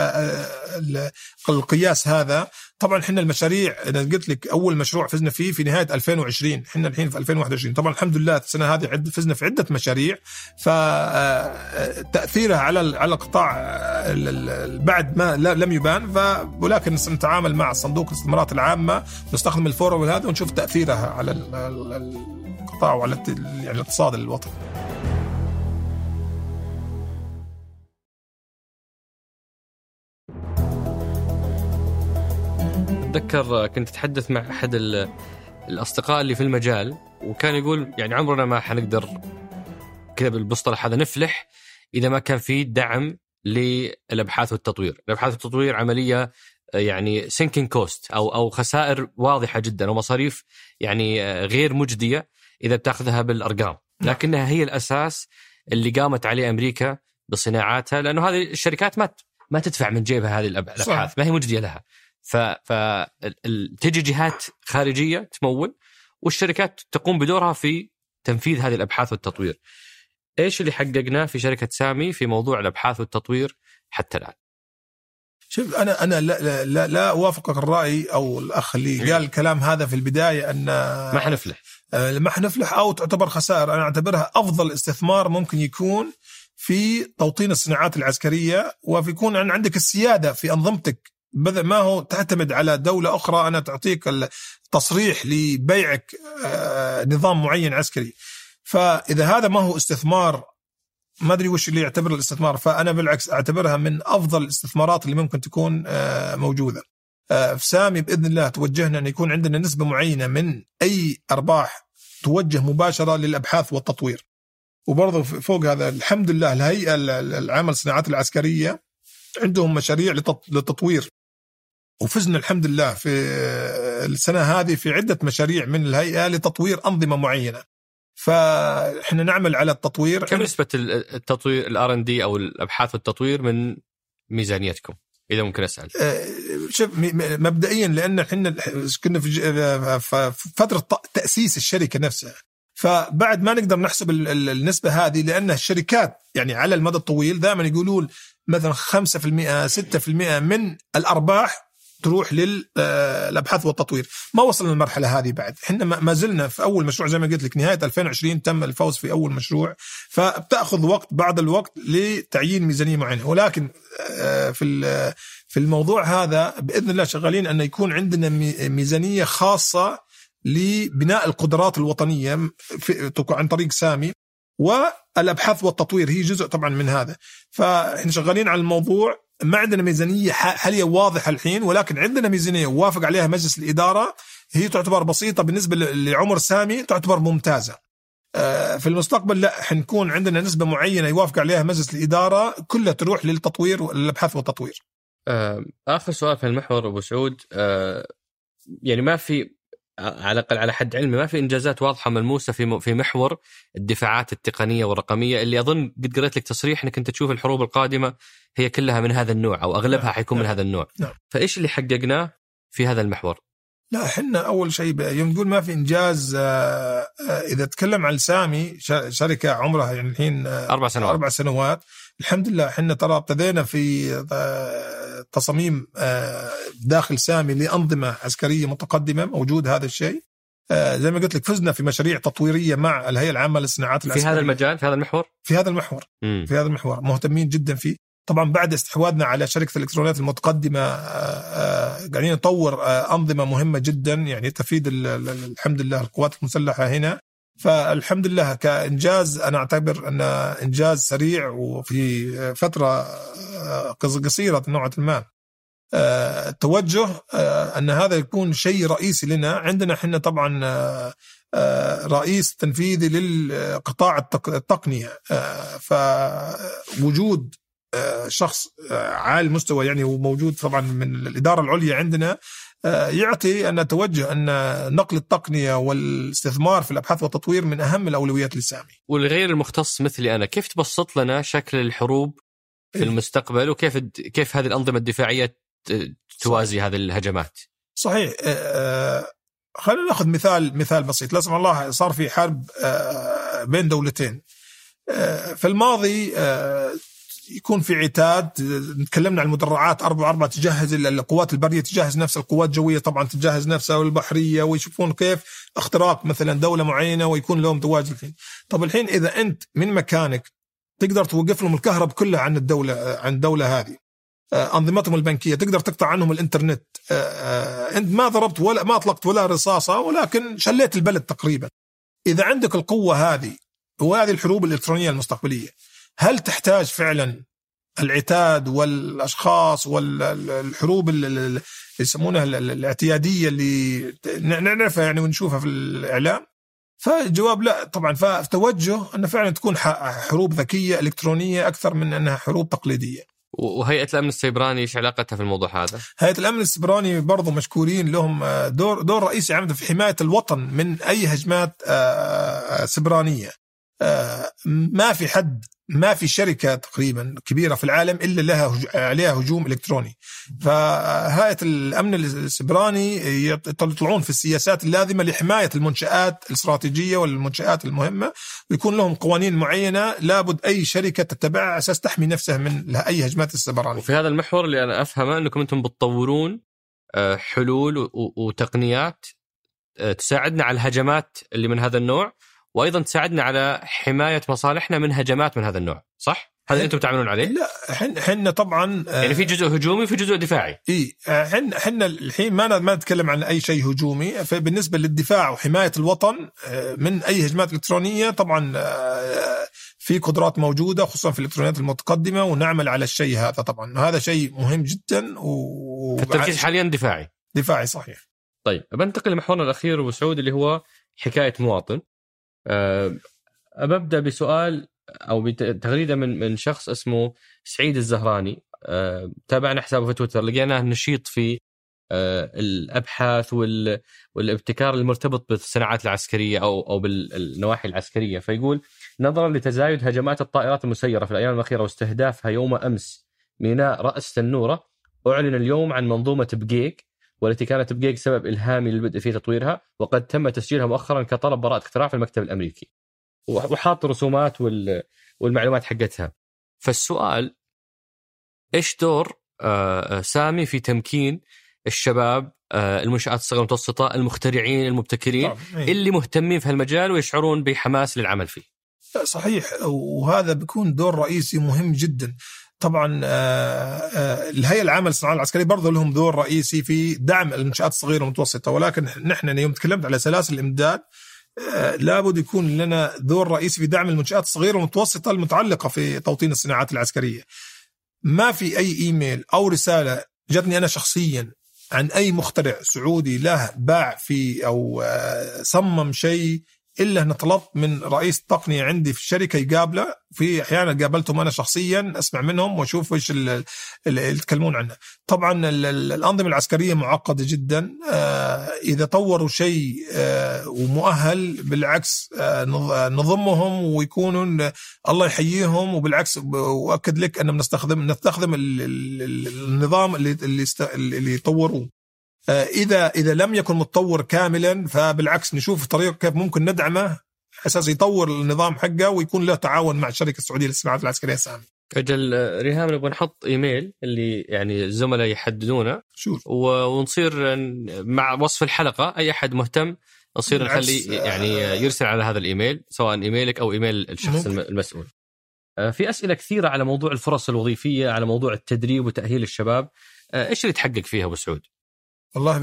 للقياس هذا. طبعا حنا المشاريع أنا قلت لك أول مشروع فزنا فيه في نهاية ألفين وعشرين، حنا الحين في ألفين وواحد وعشرين. طبعا الحمد لله السنة هذه عد فزنا في عدة مشاريع، فتأثيرها على على القطاع بعد ما لم يبان، ولكن سنتعامل مع صندوق الاستثمارات العامة، نستخدم الفورمولا هذا ونشوف تأثيرها على القطاع وعلى يعني الاقتصاد الوطني. أتذكر كنت أتحدث مع أحد الأصدقاء اللي في المجال، وكان يقول يعني عمرنا ما حنقدر كذا بالمصطلح هذا نفلح إذا ما كان في دعم للأبحاث والتطوير. الأبحاث والتطوير عملية يعني sinking cost أو أو خسائر واضحة جدا ومصاريف يعني غير مجدية إذا بتأخذها بالأرقام، لكنها هي الأساس اللي قامت عليه أمريكا بصناعاتها، لأنه هذه الشركات ما ما تدفع من جيبها هذه الأبحاث، ما هي مجدية لها. فتجي جهات خارجية تمول، والشركات تقوم بدورها في تنفيذ هذه الأبحاث والتطوير. إيش اللي حققناه في شركة سامي في موضوع الأبحاث والتطوير حتى الآن؟ شوف أنا أنا لا لا لا أوافقك الرأي أو الأخ اللي قال الكلام هذا في البداية أن ما حنفلح ما حنفلح أو تعتبر خسائر. أنا أعتبرها أفضل استثمار ممكن يكون في توطين الصناعات العسكرية، وفي يكون عندك السيادة في أنظمتك، بدل ما هو تعتمد على دولة أخرى أنا تعطيك التصريح لبيعك نظام معين عسكري. فإذا هذا ما هو استثمار، ما أدري وش اللي يعتبر الاستثمار، فأنا بالعكس أعتبرها من أفضل الاستثمارات اللي ممكن تكون موجودة. في سامي بإذن الله توجهنا أن يكون عندنا نسبة معينة من أي أرباح توجه مباشرة للأبحاث والتطوير. وبرضه فوق هذا الحمد لله الهيئة العامة للصناعات العسكرية عندهم مشاريع للتطوير، وفزنا الحمد لله في السنة هذه في عدة مشاريع من الهيئة لتطوير أنظمة معينة. فإحنا نعمل على التطوير. كم نسبة التطوير الار ان دي أو الأبحاث والتطوير من ميزانيتكم إذا ممكن أسأل؟ شوف مبدئيا لأن إحنا كنا في فترة تأسيس الشركة نفسها، فبعد ما نقدر نحسب النسبة هذه، لأن الشركات يعني على المدى الطويل دائما يقولون مثلا خمسة في المئة ستة في المئة من الأرباح تروح للأبحاث والتطوير. ما وصلنا للمرحلة هذه بعد، إحنا ما زلنا في أول مشروع زي ما قلت لك، نهاية ألفين وعشرين تم الفوز في أول مشروع، فبتأخذ وقت بعض الوقت لتعيين ميزانية معينة. ولكن في في الموضوع هذا بإذن الله شغالين أن يكون عندنا ميزانية خاصة لبناء القدرات الوطنية عن طريق سامي، والأبحاث والتطوير هي جزء طبعا من هذا. فإحنا شغالين على الموضوع، ما عندنا ميزانية حاليا واضحة الحين، ولكن عندنا ميزانية وافق عليها مجلس الإدارة، هي تعتبر بسيطة بالنسبة لعمر سامي، تعتبر ممتازة. في المستقبل لا، حنكون عندنا نسبة معينة يوافق عليها مجلس الإدارة كلها تروح للتطوير والأبحاث والتطوير. آخر سؤال في المحور أبو سعود، يعني ما في على الأقل على حد علمي ما في إنجازات واضحة ملموسة في في محور الدفاعات التقنية والرقمية، اللي أظن قد قرأت لك تصريح أنك أنت تشوف الحروب القادمة هي كلها من هذا النوع أو أغلبها نعم. حيكون نعم. من هذا النوع نعم. فإيش اللي حققناه في هذا المحور؟ لا حنا أول شيء يوم نقول ما في إنجاز، إذا تكلم عن سامي شركة عمرها يعني الحين أربع سنوات أربع سنوات الحمد لله، حنا ترى ابتدينا في تصميم داخل سامي لأنظمة عسكرية متقدمة، موجود هذا الشيء. زي ما قلت لك فزنا في مشاريع تطويرية مع الهيئة العامة للصناعات العسكرية في هذا المجال، في هذا المحور في هذا المحور م. في هذا المحور مهتمين جدا فيه. طبعا بعد استحواذنا على شركة الإلكترونيات المتقدمة قاعدين نطور أنظمة مهمة جدا يعني تفيد الحمد لله القوات المسلحة هنا. فالحمد لله كإنجاز أنا أعتبر أن إنجاز سريع وفي فترة قصيرة نوعا ما. التوجه أن هذا يكون شيء رئيسي لنا. عندنا حنا طبعا رئيس تنفيذي للقطاع التقنية، فوجود شخص عالي المستوى يعني وموجود طبعا من الإدارة العليا عندنا يعطي أن توجه أن نقل التقنية والاستثمار في الأبحاث والتطوير من أهم الأولويات للسامي. والغير المختص مثلي أنا، كيف تبسط لنا شكل الحروب في المستقبل وكيف كيف هذه الأنظمة الدفاعية توازي هذه الهجمات؟ صحيح. خلينا نأخذ مثال مثال بسيط. لا سمح الله صار في حرب بين دولتين في الماضي، يكون في عتاد. نتكلمنا عن المدرعات أربعة أربعة تجهز القوات البرية، تجهز نفسها، القوات الجوية طبعا تجهز نفسها، والبحرية، ويشوفون كيف اختراق مثلا دولة معينة ويكون لهم تواجد فيه. طب الحين إذا أنت من مكانك تقدر توقف لهم الكهرباء كلها عن الدولة عن الدولة هذه، أنظمتهم البنكية تقدر تقطع عنهم الإنترنت، أنت ما ضربت ولا ما أطلقت ولا رصاصة، ولكن شليت البلد تقريبا. إذا عندك القوة هذه وهذه الحروب الإلكترونية المستقبلية، هل تحتاج فعلا العتاد والأشخاص والحروب اللي يسمونها الاعتيادية اللي نعرفها يعني ونشوفها في الإعلام؟ فالجواب لا طبعا. فتوجه أن فعلا تكون حروب ذكية إلكترونية أكثر من أنها حروب تقليدية. وهيئة الأمن السيبراني إيش علاقتها في الموضوع هذا؟ هيئة الأمن السيبراني برضو مشكورين، لهم دور دور رئيسي عمدا في حماية الوطن من أي هجمات سيبرانية. ما في حد ما في شركة تقريبا كبيرة في العالم إلا لها عليها هجوم إلكتروني. فهيئة الأمن السيبراني يطلعون في السياسات اللازمة لحماية المنشآت الاستراتيجية والمنشآت المهمة، ويكون لهم قوانين معينة لابد أي شركة تتبعها على أساس تحمي نفسها من أي هجمات السيبرانية. وفي هذا المحور اللي أنا أفهمه أنكم أنتم بتطورون حلول وتقنيات تساعدنا على الهجمات اللي من هذا النوع، وأيضا تساعدنا على حماية مصالحنا من هجمات من هذا النوع، صح؟ هذا أنتم تعملون عليه؟ لا حن حنا طبعا يعني في جزء هجومي وفي جزء دفاعي. إيه حنا حنا الحين ما ما نتكلم عن أي شيء هجومي. فبالنسبة للدفاع وحماية الوطن من أي هجمات إلكترونية، طبعا في قدرات موجودة خصوصا في الإلكترونيات المتقدمة، ونعمل على الشيء هذا طبعا. هذا شيء مهم جدا. و التركيز حاليا دفاعي. دفاعي صحيح. طيب بنتقل لمحورنا الأخير وسعود اللي هو حكاية مواطن. أبدأ بسؤال أو بتغريدة من من شخص اسمه سعيد الزهراني. تابعنا حسابه في تويتر، لقيناه نشيط في الأبحاث والابتكار المرتبط بالصناعات العسكرية أو أو بالنواحي العسكرية. فيقول: نظرا لتزايد هجمات الطائرات المسيرة في الأيام الأخيرة واستهدافها يوم أمس ميناء رأس تنورة، أعلن اليوم عن منظومة بقيك، والتي كانت بقيك سبب إلهامي للبدء في تطويرها، وقد تم تسجيلها مؤخرا كطلب براءة اختراع في المكتب الأمريكي، وحاط رسومات والمعلومات حقتها. فالسؤال: إيش دور سامي في تمكين الشباب، المنشآت الصغيرة والمتوسطة، المخترعين المبتكرين اللي مهتمين في هالمجال ويشعرون بحماس للعمل فيه؟ صحيح، وهذا بيكون دور رئيسي مهم جدا. طبعا الهيئة العامة للصناعة العسكرية برضو لهم دور رئيسي في دعم المنشآت الصغيرة والمتوسطة، ولكن نحن يوم تكلمت على سلاسل الإمداد لابد يكون لنا دور رئيسي في دعم المنشآت الصغيرة والمتوسطة المتعلقة في توطين الصناعات العسكرية. ما في أي إيميل أو رسالة جتني أنا شخصيا عن أي مخترع سعودي له باع في أو صمم شيء إلا أن طلبت من رئيس التقنية عندي في الشركة يقابله. في أحيانا قابلتهم أنا شخصيا أسمع منهم وأشوف إيش اللي يتكلمون عنه. طبعا الأنظمة العسكرية معقدة جدا. إذا طوروا شيء ومؤهل بالعكس نضمهم ويكونون الله يحييهم، وبالعكس وأكد لك أن نستخدم نستخدم النظام اللي اللي يطوروه. إذا إذا لم يكن متطور كاملا فبالعكس نشوف طريقة كيف ممكن ندعمه أساس يطور النظام حقه ويكون له تعاون مع الشركة السعودية للصناعات العسكرية سامي. أجل ريهام، نبغى نحط إيميل اللي يعني الزملاء يحددونه ونصير مع وصف الحلقة أي أحد مهتم نصير نخلي يعني يرسل على هذا الإيميل، سواء إيميلك أو إيميل الشخص ممكن. المسؤول. في أسئلة كثيرة على موضوع الفرص الوظيفية، على موضوع التدريب وتأهيل الشباب. إيش اللي تحقق فيها أبو سعود؟ والله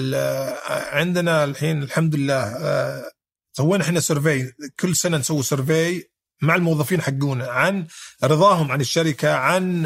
عندنا الحين الحمد لله سوينا احنا سيرفي، كل سنة نسوي سيرفي مع الموظفين حقونا عن رضاهم عن الشركة، عن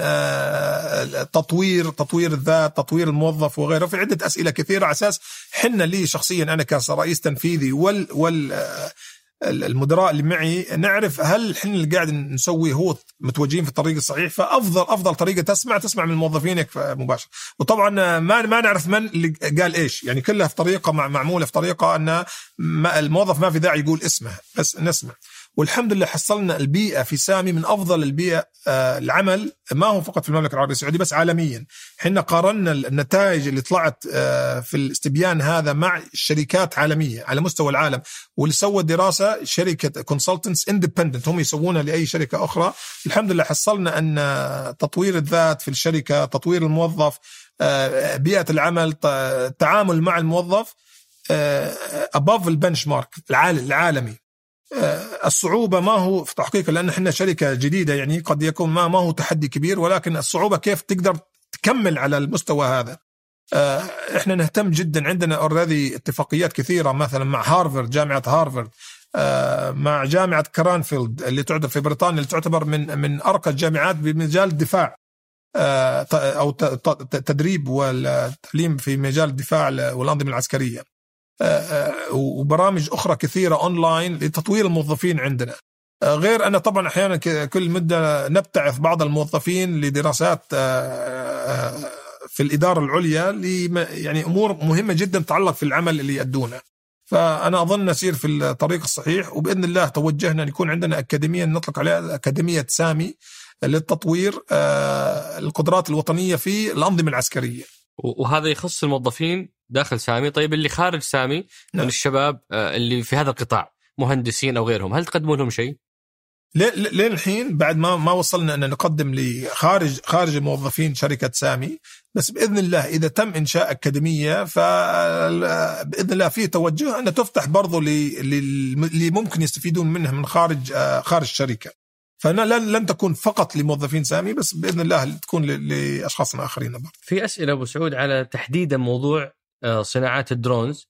تطوير تطوير الذات، تطوير الموظف وغيره. في عدة أسئلة كثيرة على أساس حنا لي شخصيا أنا كرئيس تنفيذي وال وال المدراء اللي معي نعرف هل احنا اللي قاعد نسوي هو متوجهين في الطريق الصحيح. فافضل افضل طريقه تسمع تسمع من موظفينك مباشره. وطبعا ما ما نعرف من اللي قال ايش، يعني كلها في طريقه معموله في طريقه ان الموظف ما في داعي يقول اسمه، بس نسمع. والحمد لله حصلنا البيئة في سامي من أفضل البيئة آه العمل، ما هو فقط في المملكة العربية السعودية بس عالميا. حنا قارنا النتائج اللي طلعت آه في الاستبيان هذا مع الشركات عالمية على مستوى العالم، واللي سوى دراسة شركة كونسلتنتس اندبندنت هم يسوونها لأي شركة أخرى. الحمد لله حصلنا أن تطوير الذات في الشركة، تطوير الموظف، آه بيئة العمل، التعامل مع الموظف آه above البنش مارك العالمي. الصعوبة ما هو في تحقيق، لأن احنا شركة جديدة يعني قد يكون ما ما هو تحدي كبير، ولكن الصعوبة كيف تقدر تكمل على المستوى هذا. احنا نهتم جدا، عندنا اوريدي اتفاقيات كثيرة مثلا مع هارفارد، جامعة هارفارد، مع جامعة كرانفيلد اللي تعتبر في بريطانيا، اللي تعتبر من من أرقى الجامعات بمجال الدفاع أو تدريب والتعليم في مجال الدفاع والأنظمة العسكرية، وبرامج أخرى كثيرة أونلاين لتطوير الموظفين عندنا. غير أن طبعا أحيانا كل مدة نبتعث بعض الموظفين لدراسات في الإدارة العليا يعني أمور مهمة جدا تتعلق في العمل اللي يأدونه. فأنا أظن نسير في الطريق الصحيح، وبإذن الله توجهنا أن يكون عندنا أكاديمية نطلق عليها أكاديمية سامي للتطوير القدرات الوطنية في الأنظمة العسكرية، وهذا يخص الموظفين داخل سامي. طيب اللي خارج سامي من نعم. الشباب اللي في هذا القطاع مهندسين أو غيرهم، هل تقدموا لهم شيء؟ لين الحين بعد ما ما وصلنا أن نقدم لخارج خارج الموظفين شركة سامي، بس بإذن الله إذا تم إنشاء أكاديمية فبإذن الله في توجه أن تفتح برضو اللي ممكن يستفيدون منها من خارج خارج الشركة. فلن لن تكون فقط لموظفين سامي، بس بإذن الله تكون لأشخاص آخرين برضو. في أسئلة أبو سعود على تحديدا موضوع صناعات الدرونز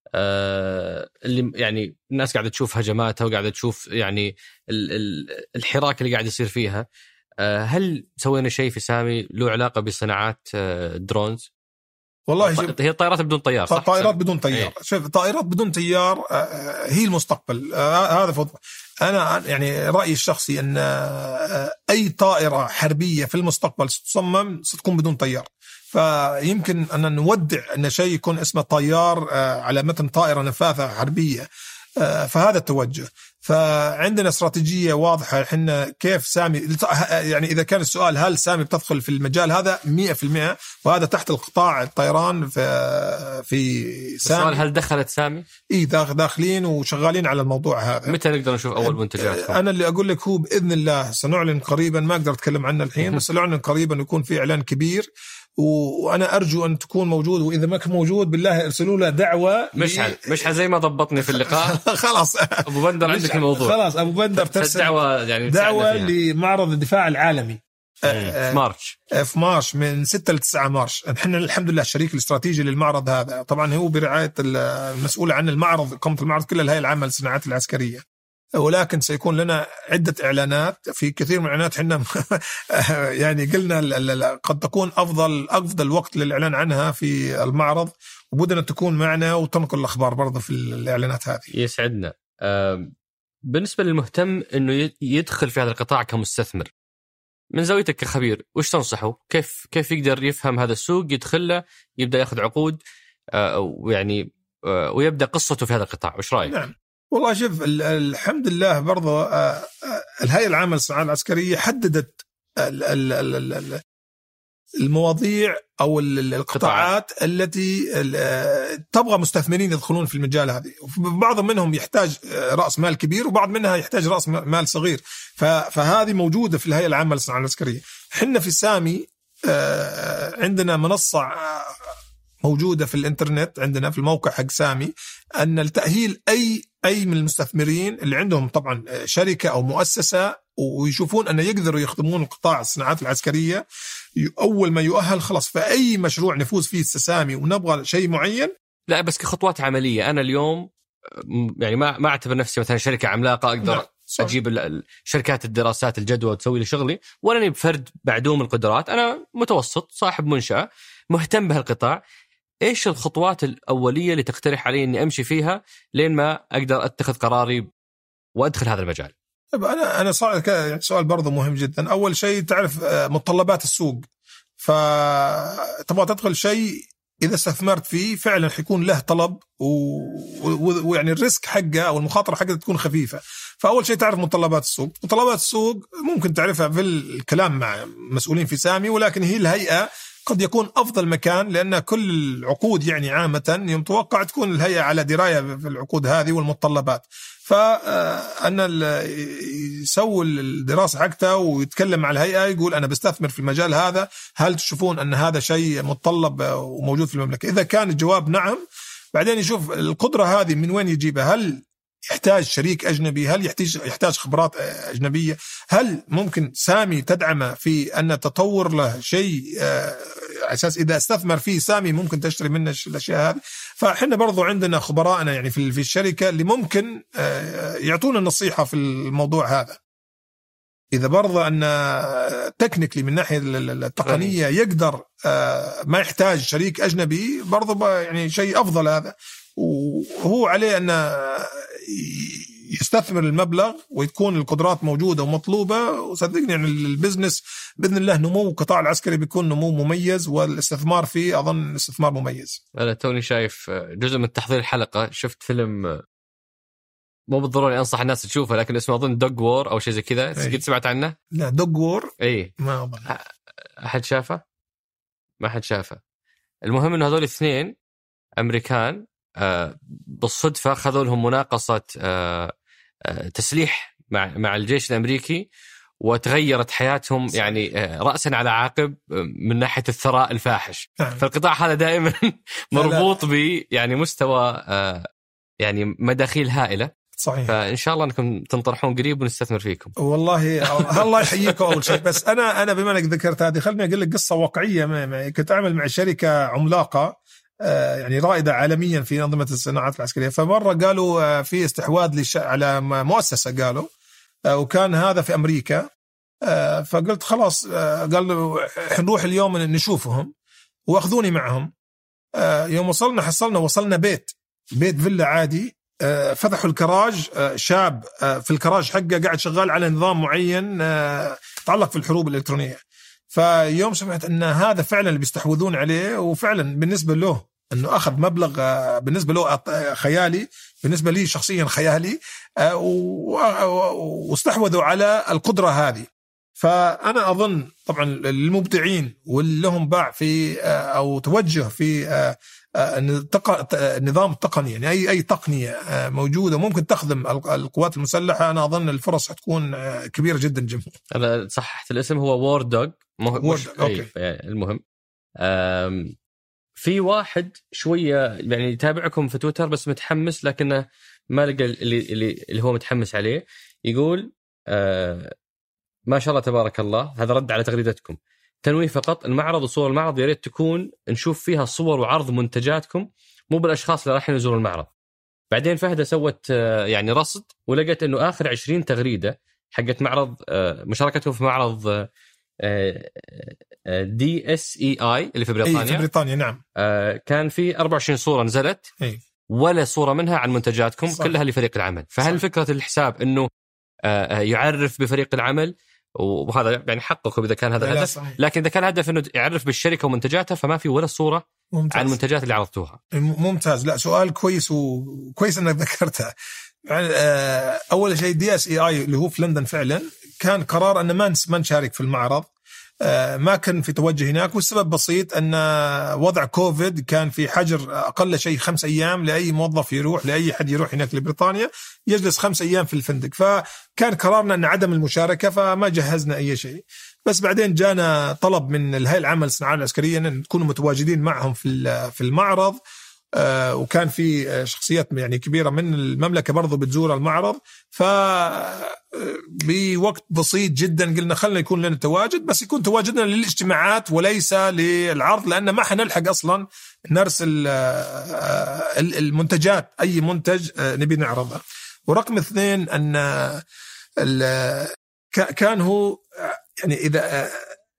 اللي يعني الناس قاعدة تشوف هجماتها وقاعدة تشوف يعني الحراك اللي قاعد يصير فيها. هل سوينا شيء في سامي له علاقة بصناعات الدرونز؟ والله هي الطائرات بدون طيار صح؟ طائرات بدون طيار. ايه. شوف طائرات بدون طيار هي المستقبل. هذا فضل. أنا يعني رأيي الشخصي أن أي طائرة حربية في المستقبل ستصمم ستكون بدون طيار. فيمكن أن نودع أن شيء يكون اسمه طيار على متن طائرة نفاثة حربية. فهذا التوجه. فعندنا استراتيجية واضحة حنا كيف سامي يعني إذا كان السؤال هل سامي بتدخل في المجال هذا مئة في المئة، وهذا تحت القطاع الطيران في في سامي. السؤال هل دخلت سامي؟ إيه داخلين وشغالين على الموضوع هذا. متى نقدر نشوف أول منتجات؟ أنا اللي أقول لك هو بإذن الله سنعلن قريبا، ما أقدر أتكلم عنه الحين بس سنعلن قريبا يكون في إعلان كبير، وأنا أرجو أن تكون موجود، وإذا ما كان موجود بالله ارسلوا له دعوة. مشعل مشعل زي ما ضبطني في اللقاء. خلاص أبو بندر عندك الموضوع. خلاص أبو بندر ترسل دعوة يعني دعوة لمعرض الدفاع العالمي في مارش في مارش من ستة لتسعة مارش. نحن الحمد لله الشريك الاستراتيجي للمعرض هذا، طبعا هو برعاية المسؤول عن المعرض، قامة المعرض كلها الهيئة العامة للصناعات العسكرية، ولكن سيكون لنا عدة إعلانات في كثير من الإعلانات. حنا يعني قلنا قد تكون أفضل أفضل وقت للإعلان عنها في المعرض، وبدنا تكون معنا وتنقل الأخبار برضه في الإعلانات هذه. يسعدنا. بالنسبة للمهتم إنه يدخل في هذا القطاع كمستثمر، من زاويتك كخبير وش تنصحه؟ كيف كيف يقدر يفهم هذا السوق، يدخل له، يبدأ يأخذ عقود ويعني ويبدأ قصته في هذا القطاع؟ وش رأيك؟ نعم والله شوف الحمد لله برضه الهيئة العامة للصناعات العسكرية حددت المواضيع أو القطاعات التي تبغى مستثمرين يدخلون في المجال هذه. بعض منهم يحتاج رأس مال كبير، وبعض منها يحتاج رأس مال صغير، فهذه موجودة في الهيئة العامة للصناعات العسكرية. حنا في سامي عندنا منصة موجودة في الانترنت، عندنا في الموقع حق سامي، أن التأهيل أي أي من المستثمرين اللي عندهم طبعا شركة أو مؤسسة ويشوفون أن يقدروا يخدمون القطاع الصناعات العسكرية، أول ما يؤهل خلاص في أي مشروع نفوز فيه سامي ونبغى شيء معين. لا بس كخطوات عملية. أنا اليوم يعني ما ما أعتبر نفسي مثلا شركة عملاقة أقدر لا. أجيب شركات الدراسات الجدوى وتسوي لي شغلي، ولا أنا بفرد بعدوم القدرات. أنا متوسط صاحب منشأة مهتم بهالقطاع. إيش الخطوات الأولية اللي تقترح علي إني أمشي فيها لين ما أقدر أتخذ قراري وأدخل هذا المجال؟ أنا أنا سؤال برضو مهم جدا. أول شيء تعرف متطلبات السوق، فتبغى تدخل شيء إذا استثمرت فيه فعلا حيكون له طلب ويعني الريسك حقه أو المخاطرة حقه تكون خفيفة. فأول شيء تعرف متطلبات السوق. متطلبات السوق ممكن تعرفها في الكلام مع مسؤولين في سامي، ولكن هي الهيئة قد يكون أفضل مكان، لأن كل العقود يعني عامة يتوقع تكون الهيئة على دراية في العقود هذه والمتطلبات. فأنا يسوي الدراسة حقته ويتكلم مع الهيئة، يقول أنا بستثمر في المجال هذا، هل تشوفون أن هذا شيء متطلب وموجود في المملكة؟ إذا كان الجواب نعم، بعدين يشوف القدرة هذه من وين يجيبها. هل يحتاج شريك أجنبي؟ هل يحتاج يحتاج خبرات أجنبية؟ هل ممكن سامي تدعمه في أن تطور له شيء أساس إذا استثمر فيه سامي ممكن تشتري منه الأشياء هذه؟ فإحنا برضو عندنا خبراءنا يعني في في الشركة اللي ممكن يعطونا النصيحة في الموضوع هذا. إذا برضو أن تكنيكلي من ناحية التقنية يقدر ما يحتاج شريك أجنبي، برضو يعني شيء أفضل هذا. وهو عليه أن يستثمر المبلغ وتكون القدرات موجودة ومطلوبة. وصدقني يعني البزنس بإذن الله نمو القطاع العسكري بيكون نمو مميز، والاستثمار فيه أظن استثمار مميز. أنا توني شايف جزء من تحضير الحلقة، شفت فيلم مو بالضروري أنصح الناس تشوفه، لكن اسمه أظن دوغ وور أو شيء زي كذا. قد سمعت عنه؟ لا دوغ وور أي ما أظن أحد شافه، ما حد شافه. المهم إنه هذول الاثنين أمريكان آه بالصدفة خذوا لهم مناقصة آه آه تسليح مع مع الجيش الأمريكي، وتغيرت حياتهم يعني آه رأسا على عقب من ناحية الثراء الفاحش. فالقطاع هذا دائما مربوط ب يعني مستوى آه يعني مداخيل هائلة. صحيح. فإن شاء الله أنكم تنطرحون قريب ونستثمر فيكم. والله الله يحييكم أول شيء. بس أنا أنا بما أنك ذكرت هذه خلني أقول لك قصة واقعية. ما كنت أعمل مع شركة عملاقة يعني رائدة عالميا في أنظمة الصناعات العسكرية. فمرة قالوا في استحواذ للش... على مؤسسة قالوا، وكان هذا في أمريكا. فقلت خلاص، قالوا حنروح اليوم نشوفهم، وأخذوني معهم. يوم وصلنا حصلنا وصلنا بيت بيت فيلا عادي. فتحوا الكراج، شاب في الكراج حقه قاعد شغال على نظام معين يتعلق في الحروب الإلكترونية. فيوم سمعت أن هذا فعلا اللي بيستحوذون عليه، وفعلا بالنسبة له أنه أخذ مبلغ بالنسبة له خيالي، بالنسبة لي شخصيا خيالي، واستحوذوا على القدرة هذه. فأنا أظن طبعا المبدعين واللي لهم باع في أو توجه في النظام التقني، يعني أي أي تقنية موجودة ممكن تخدم القوات المسلحة، أنا أظن الفرص هتكون كبيرة جدا جدا. أنا صححت الاسم، هو وور دوغ. مش أوكي. المهم في واحد شوية يعني يتابعكم في تويتر بس متحمس، لكنه ما لقى اللي اللي اللي هو متحمس عليه. يقول آه ما شاء الله تبارك الله، هذا رد على تغريدتكم. تنويه فقط، المعرض وصور المعرض يا ريت تكون نشوف فيها صور وعرض منتجاتكم، مو بالاشخاص اللي رايحين يزوروا المعرض. بعدين فهد سوت يعني رصد ولقيت انه اخر عشرين تغريده حقت معرض مشاركتهم في معرض دي اس اي اي اللي في بريطانيا. في بريطانيا نعم. كان في أربعة وعشرين صوره نزلت، أي. ولا صوره منها عن منتجاتكم، صح. كلها لفريق العمل. فهل صح. فكره الحساب انه يعرف بفريق العمل، وهذا يعني حقق إذا كان هذا الهدف، لكن إذا كان هدف إنه يعرف بالشركة ومنتجاتها، فما في ولا صورة ممتاز. عن المنتجات اللي عرضتوها. ممتاز. لا سؤال كويس، وكويس إنك ذكرتها. يعني أول شيء دي اس اي اي اللي هو في لندن فعلا كان قرار أن ما ما نشارك في المعرض، ما كان في توجه هناك. والسبب بسيط أن وضع كوفيد كان في حجر أقل شيء خمس أيام لأي موظف يروح، لأي حد يروح هناك لبريطانيا يجلس خمس أيام في الفندق. فكان قرارنا أن عدم المشاركة، فما جهزنا أي شيء. بس بعدين جانا طلب من الهيئة العامة للصناعات العسكرية أن نكونوا متواجدين معهم في في المعرض، آه وكان في شخصيات يعني كبيرة من المملكة برضو بتزور المعرض. ف بوقت بسيط جدا قلنا خلنا يكون لنا تواجد، بس يكون تواجدنا للاجتماعات وليس للعرض، لأن ما حنلحق أصلا نرسل المنتجات، أي منتج نبي نعرضه. ورقم اثنين أن كان هو يعني إذا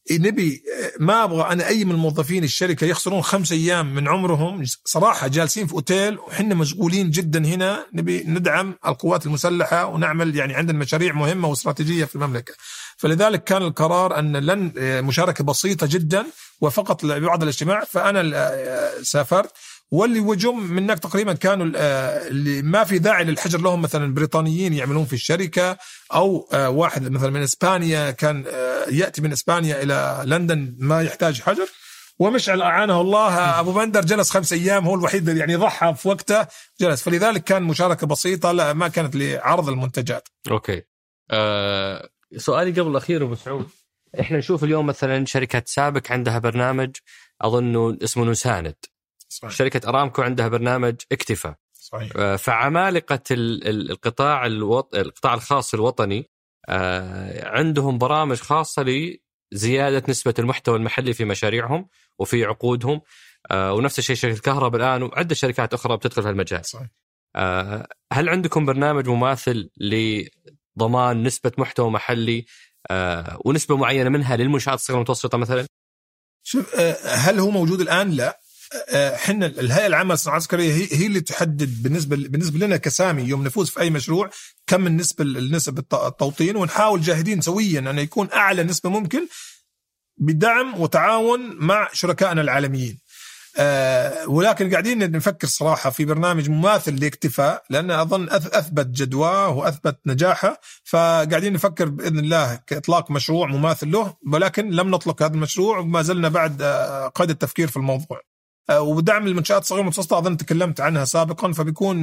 نبي ما أبغى أنا أي من الموظفين الشركة يخسرون خمس أيام من عمرهم. صراحة جالسين في أوتيل وحنا مشغولين جدا هنا، نبي ندعم القوات المسلحة ونعمل يعني عندنا مشاريع مهمة واستراتيجية في المملكة. فلذلك كان القرار أن لن مشاركة بسيطة جدا وفقط لبعض الاجتماع. فأنا سافرت، واللي وجم منك تقريبا كانوا اللي ما في داعي للحجر لهم، مثلا بريطانيين يعملون في الشركة، أو واحد مثلا من إسبانيا كان يأتي من إسبانيا إلى لندن ما يحتاج حجر. ومشعل أعانه الله أبو بندر جلس خمس أيام، هو الوحيد يعني ضحى في وقته جلس. فلذلك كان مشاركة بسيطة، لا ما كانت لعرض المنتجات. أوكي. أه سؤالي قبل الأخير أبو سعود، إحنا نشوف اليوم مثلا شركة سابك عندها برنامج أظنه اسمه نساند. صحيح. شركة أرامكو عندها برنامج اكتفى. صحيح. فعمالقة القطاع الوط... القطاع الخاص الوطني عندهم برامج خاصة لزيادة نسبة المحتوى المحلي في مشاريعهم وفي عقودهم، ونفس الشيء شركة الكهرباء الآن وعدة شركات أخرى بتدخل في المجال. صحيح. هل عندكم برنامج مماثل لضمان نسبة محتوى محلي ونسبة معينة منها للمنشآت الصغيرة والمتوسطة مثلا؟ شوف، هل هو موجود الآن؟ لا. احنا الهيئه العامه للصناعات العسكريه هي هي اللي تحدد بالنسبه بالنسبه لنا كسامي يوم نفوز في اي مشروع كم النسبه النسب التوطين، ونحاول جاهدين سويا ان يكون اعلى نسبه ممكن بدعم وتعاون مع شركائنا العالميين. أه ولكن قاعدين نفكر صراحه في برنامج مماثل لاكتفاء، لان اظن اثبت جدواه واثبت نجاحه، فقاعدين نفكر باذن الله كاطلاق مشروع مماثل له، ولكن لم نطلق هذا المشروع وما زلنا بعد قيد التفكير في الموضوع. ودعم المنشآت الصغيرة والمتوسطة أظن تكلمت عنها سابقا، فبيكون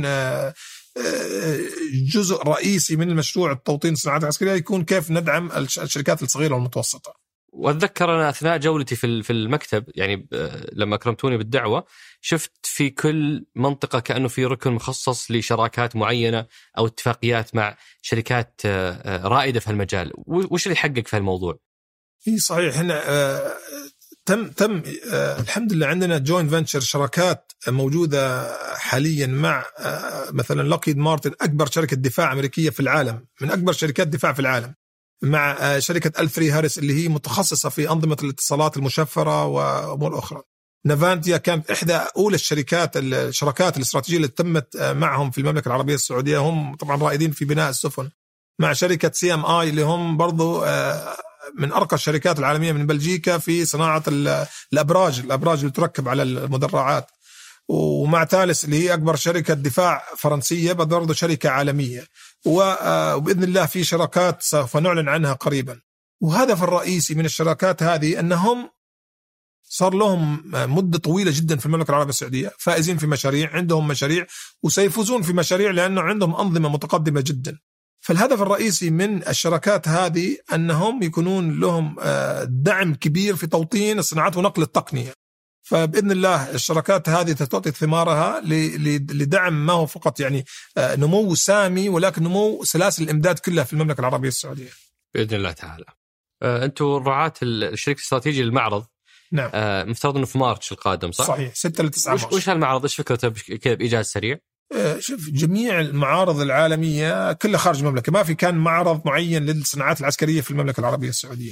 جزء رئيسي من المشروع التوطين الصناعات العسكرية يكون كيف ندعم الشركات الصغيرة والمتوسطة. وأتذكر أنا أثناء جولتي في في المكتب يعني لما أكرمتوني بالدعوة شفت في كل منطقة كأنه في ركن مخصص لشراكات معينة أو اتفاقيات مع شركات رائدة في المجال. وش اللي حقق في الموضوع؟ إيه صحيح، هنا تم تم آه الحمد لله عندنا جوين فينتشر، شراكات موجودة حاليا مع آه مثلا لوكهيد مارتن أكبر شركة دفاع أمريكية في العالم، من أكبر شركات دفاع في العالم، مع آه شركة ألفري هاريس اللي هي متخصصة في أنظمة الاتصالات المشفرة وأمور أخرى. نافانتيا كانت إحدى أولى الشركات الشراكات الاستراتيجية اللي تمت آه معهم في المملكة العربية السعودية، هم طبعا رائدين في بناء السفن، مع شركة سي ام آي اللي هم برضو آه من أرقى الشركات العالمية من بلجيكا في صناعة الأبراج الأبراج اللي تركب على المدرعات، ومع تالس اللي هي أكبر شركة دفاع فرنسية برضو شركة عالمية، وبإذن الله في شراكات سوف نعلن عنها قريبا. وهدف الرئيسي من الشراكات هذه أنهم صار لهم مدة طويلة جدا في المملكة العربية السعودية فائزين في مشاريع، عندهم مشاريع وسيفوزون في مشاريع لأنه عندهم أنظمة متقدمة جدا. فالهدف الرئيسي من الشراكات هذه أنهم يكونون لهم دعم كبير في توطين الصناعات ونقل التقنية. فبإذن الله الشراكات هذه تعطي ثمارها لدعم ما هو فقط يعني نمو سامي، ولكن نمو سلاسل الإمداد كلها في المملكة العربية السعودية بإذن الله تعالى. أنتوا رعاة الشركة الاستراتيجي للمعرض. نعم. مفترض أنه في مارس القادم صح؟ صحيح، ستة لتسعة وش, وش هالمعرض؟ إيش فكرته كذا بإيجاز سريع؟ شوف، جميع المعارض العالمية كلها خارج المملكة، ما في كان معرض معين للصناعات العسكرية في المملكة العربية السعودية.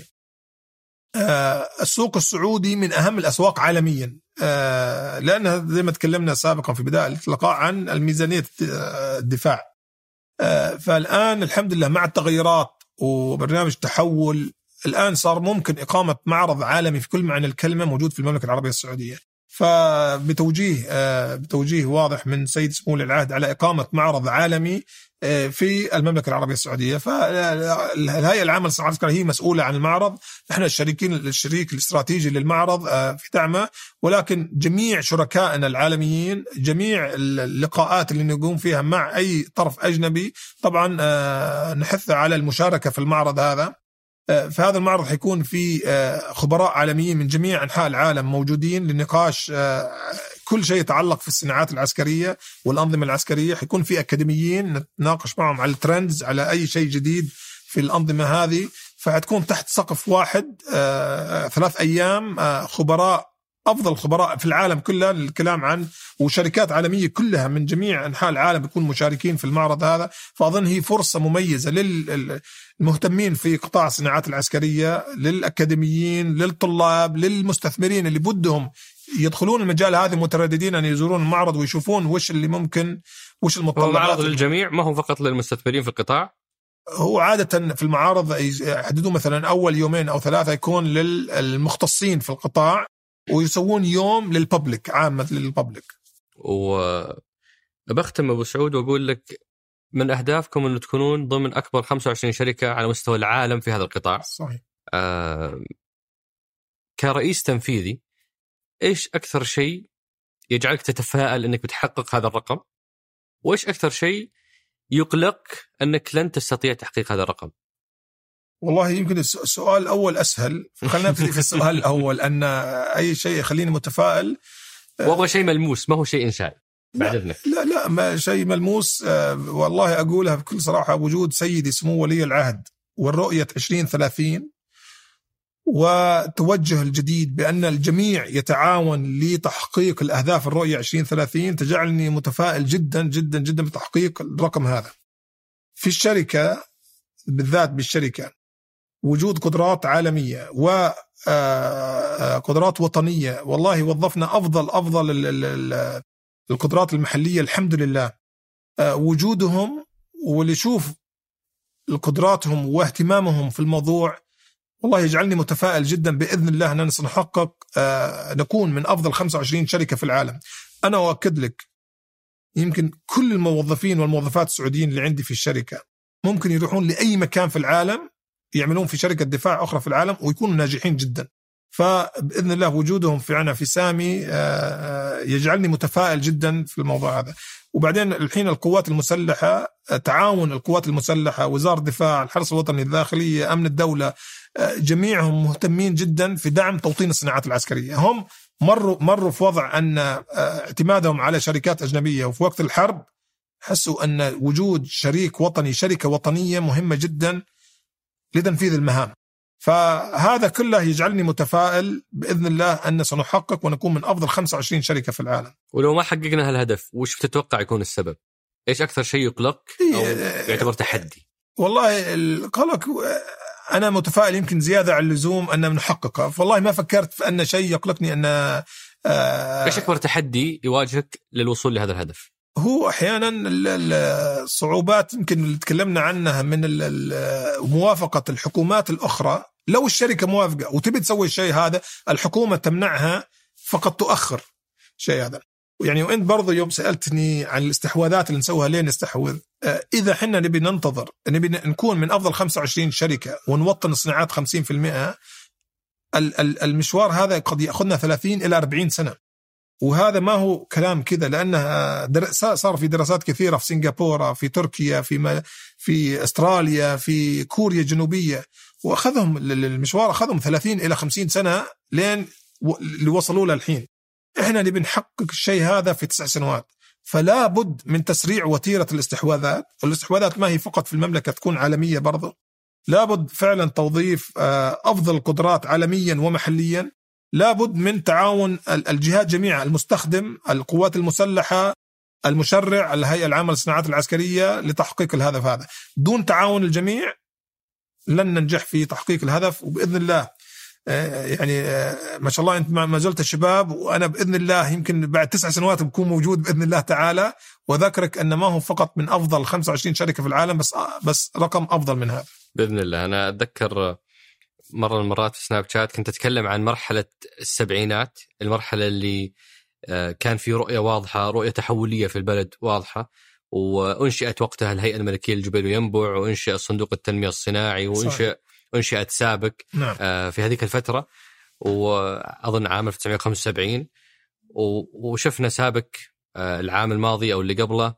السوق السعودي من أهم الأسواق عالميا، لأنها زي ما تكلمنا سابقا في بداية اللقاء عن الميزانية الدفاع. فالآن الحمد لله مع التغيرات وبرنامج تحول، الآن صار ممكن إقامة معرض عالمي في كل معنى الكلمة موجود في المملكة العربية السعودية. فبتوجيه بتوجيه واضح من سيد سمو العهد على إقامة معرض عالمي في المملكة العربية السعودية. فالهيئة العامة للصناعات العسكرية هي مسؤولة عن المعرض، نحن الشريكين الشريك الاستراتيجي للمعرض في دعمه، ولكن جميع شركائنا العالميين جميع اللقاءات اللي نقوم فيها مع أي طرف أجنبي طبعا نحث على المشاركة في المعرض هذا. فهذا المعرض حيكون فيه خبراء عالميين من جميع أنحاء العالم موجودين لنقاش كل شيء يتعلق في الصناعات العسكرية والأنظمة العسكرية. حيكون في أكاديميين نتناقش معهم على الترندز، على أي شيء جديد في الأنظمة هذه. فهتكون تحت سقف واحد ثلاث أيام خبراء أفضل خبراء في العالم كله للكلام عن، وشركات عالمية كلها من جميع أنحاء العالم بيكون مشاركين في المعرض هذا. فأظن هي فرصة مميزة للمهتمين في قطاع الصناعات العسكرية، للأكاديميين، للطلاب، للمستثمرين اللي بدهم يدخلون المجال هذا مترددين أن يزورون المعرض ويشوفون وش اللي ممكن، وش المتطلبات. هو معرض للجميع، ما هو فقط للمستثمرين في القطاع. هو عادة في المعارض يحددوا مثلا أول يومين أو ثلاثة يكون للمختصين في القطاع، ويسوون يوم للببليك، عامة للببليك. وبختم أبو سعود وأقول لك من أهدافكم أن تكونون ضمن أكبر خمسة وعشرين شركة على مستوى العالم في هذا القطاع. صحيح. آه كرئيس تنفيذي، إيش أكثر شيء يجعلك تتفائل أنك بتحقق هذا الرقم؟ وإيش أكثر شيء يقلق أنك لن تستطيع تحقيق هذا الرقم؟ والله يمكن السؤال الأول أسهل، خلينا نبتدي في السؤال الأول. أن أي شيء يخليني متفائل، وهو شيء ملموس، ما هو شيء إنشائي. لا, لا لا ما شيء ملموس. والله أقولها بكل صراحة، وجود سيدي سمو ولي العهد والرؤية عشرين ثلاثين وتوجه الجديد بأن الجميع يتعاون لتحقيق الأهداف الرؤية عشرين ثلاثين تجعلني متفائل جدا جدا جدا بتحقيق الرقم هذا. في الشركة بالذات، بالشركة وجود قدرات عالمية وقدرات وطنية، والله وظفنا أفضل أفضل القدرات المحلية الحمد لله. وجودهم واللي يشوف قدراتهم واهتمامهم في الموضوع والله يجعلني متفائل جدا بإذن الله أننا سنحقق نكون من أفضل خمسة وعشرين شركة في العالم. أنا أؤكد لك يمكن كل الموظفين والموظفات السعوديين اللي عندي في الشركة ممكن يروحون لأي مكان في العالم يعملون في شركة دفاع أخرى في العالم ويكونوا ناجحين جدا. فبإذن الله وجودهم في عنا في سامي يجعلني متفائل جدا في الموضوع هذا. وبعدين الحين القوات المسلحة، تعاون القوات المسلحة، وزارة الدفاع، الحرس الوطني، الداخلية، أمن الدولة، جميعهم مهتمين جدا في دعم توطين الصناعات العسكرية. هم مروا مروا في وضع أن اعتمادهم على شركات أجنبية، وفي وقت الحرب حسوا أن وجود شريك وطني، شركة وطنية مهمة جدا لتنفيذ المهام. فهذا كله يجعلني متفائل بإذن الله أن سنحقق ونكون من أفضل خمسة وعشرين شركة في العالم. ولو ما حققنا هالهدف وش بتتوقع يكون السبب؟ إيش أكثر شيء يقلق أو يعتبر تحدي؟ والله القلق أنا متفائل يمكن زيادة عن اللزوم أن نحققها. والله ما فكرت في أن شيء يقلقني. أن آه إيش أكبر تحدي يواجهك للوصول لهذا الهدف؟ هو أحيانا الصعوبات يمكن اللي تكلمنا عنها من موافقة الحكومات الأخرى. لو الشركة موافقة وتبي تسوي الشيء هذا، الحكومة تمنعها فقط تؤخر شيء هذا. يعني وأنت برضو يوم سألتني عن الاستحواذات اللي نسويها ليه نستحوذ، إذا حنا نبي ننتظر نبي نكون من أفضل خمسة وعشرين شركة ونوطن الصناعات خمسين في المئة، المشوار هذا قد يأخذنا ثلاثين إلى أربعين سنة. وهذا ما هو كلام كذا، لأنها صار في دراسات كثيرة في سنغافورة، في تركيا، في في أستراليا، في كوريا الجنوبية، وأخذهم المشوار أخذهم ثلاثين إلى خمسين سنة لين اللي وصلوا له الحين. إحنا نبي نحقق الشيء هذا في تسع سنوات. فلا بد من تسريع وتيرة الاستحواذات. والاستحواذات ما هي فقط في المملكة، تكون عالمية برضه. لا بد فعلا توظيف أفضل القدرات عالميا ومحليا. لا بد من تعاون الجهات جميعها، المستخدم، القوات المسلحة، المشرع، الهيئة العامة للصناعات العسكرية، لتحقيق الهدف هذا. دون تعاون الجميع لن ننجح في تحقيق الهدف. وبإذن الله يعني ما شاء الله أنت ما زلت شباب، وأنا بإذن الله يمكن بعد تسع سنوات بكون موجود بإذن الله تعالى، وذكرك أن ما هو فقط من أفضل خمسة وعشرين شركة في العالم، بس بس رقم أفضل من هذا بإذن الله. أنا أتذكر مرة من المرات في سناب شات كنت أتكلم عن مرحلة السبعينات، المرحلة اللي كان في رؤية واضحة، رؤية تحولية في البلد واضحة، وأنشئت وقتها الهيئة الملكية للجبيل وينبع، وأنشئ صندوق التنمية الصناعي، وأنشئ أنشئت سابك نعم. في هذيك الفترة، وأظن عام ألف وتسعمائة وخمسة وسبعين، وشفنا سابك العام الماضي أو اللي قبله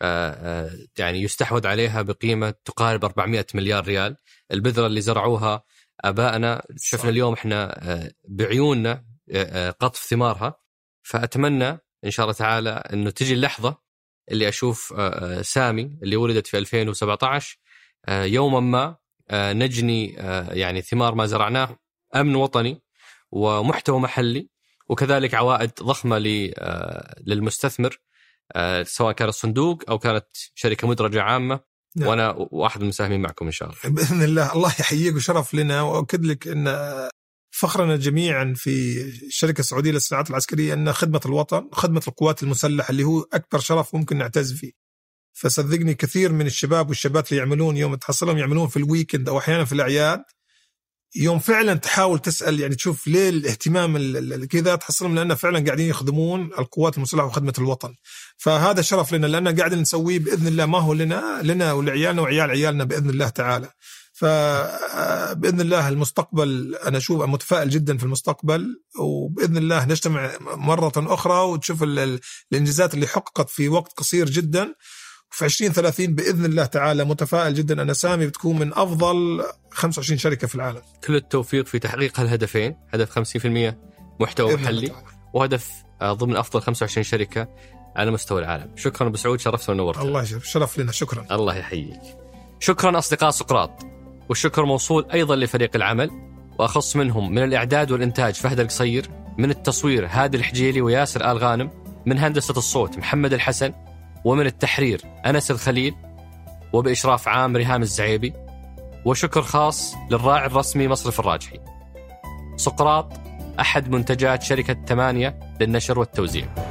يعني يستحوذ عليها بقيمة تقارب أربعمائة مليار ريال. البذرة اللي زرعوها أبائنا شفنا اليوم إحنا بعيوننا قطف ثمارها. فأتمنى إن شاء الله تعالى أنه تجي اللحظة اللي أشوف سامي اللي ولدت في ألفين وسبعة عشر يوما ما نجني يعني ثمار ما زرعناه، أمن وطني ومحتوى محلي وكذلك عوائد ضخمة للمستثمر سواء كان الصندوق أو كانت شركة مدرجة عامة. نعم. وأنا واحد من المساهمين معكم إن شاء الله بإذن الله. الله يحييك وشرف لنا، وأكد لك أن فخرنا جميعا في الشركة السعودية للصناعات العسكرية أن خدمة الوطن، خدمة القوات المسلحة اللي هو أكبر شرف ممكن نعتز فيه. فصدقني كثير من الشباب والشابات اللي يعملون يوم تحصلهم يعملون في الويكند أو أحيانا في الأعياد، يوم فعلا تحاول تسأل يعني تشوف ليه الاهتمام كذا، تحصلهم لأنه فعلا قاعدين يخدمون القوات المسلحة وخدمة الوطن. فهذا شرف لنا لأننا قاعدين نسويه بإذن الله، ما هو لنا لنا ولعيالنا وعيال عيالنا بإذن الله تعالى. فبإذن الله المستقبل أنا أشوف متفائل جدا في المستقبل، وبإذن الله نجتمع مرة أخرى وتشوف الإنجازات اللي حققت في وقت قصير جدا في عشرين ثلاثين بإذن الله تعالى. متفائل جدا أن سامي بتكون من أفضل خمسة وعشرين شركة في العالم. كل التوفيق في تحقيق هالهدفين، هدف خمسين بالمئة محتوى محلي وهدف ضمن أفضل خمسة وعشرين شركة على مستوى العالم. شكرا أبو سعود، شرفت ونورت. الله يشرف، شرف لنا. شكرا. الله يحييك. شكرا أصدقاء سقراط، والشكر موصول أيضا لفريق العمل، وأخص منهم من الإعداد والإنتاج فهد القصير، من التصوير هادي الحجيلي وياسر آل غانم، من هندسة الصوت محمد الحسن، ومن التحرير أنس الخليل، وبإشراف عام ريهام الزعيبي. وشكر خاص للراعي الرسمي مصرف الراجحي. سقراط أحد منتجات شركة ثمانية للنشر والتوزيع.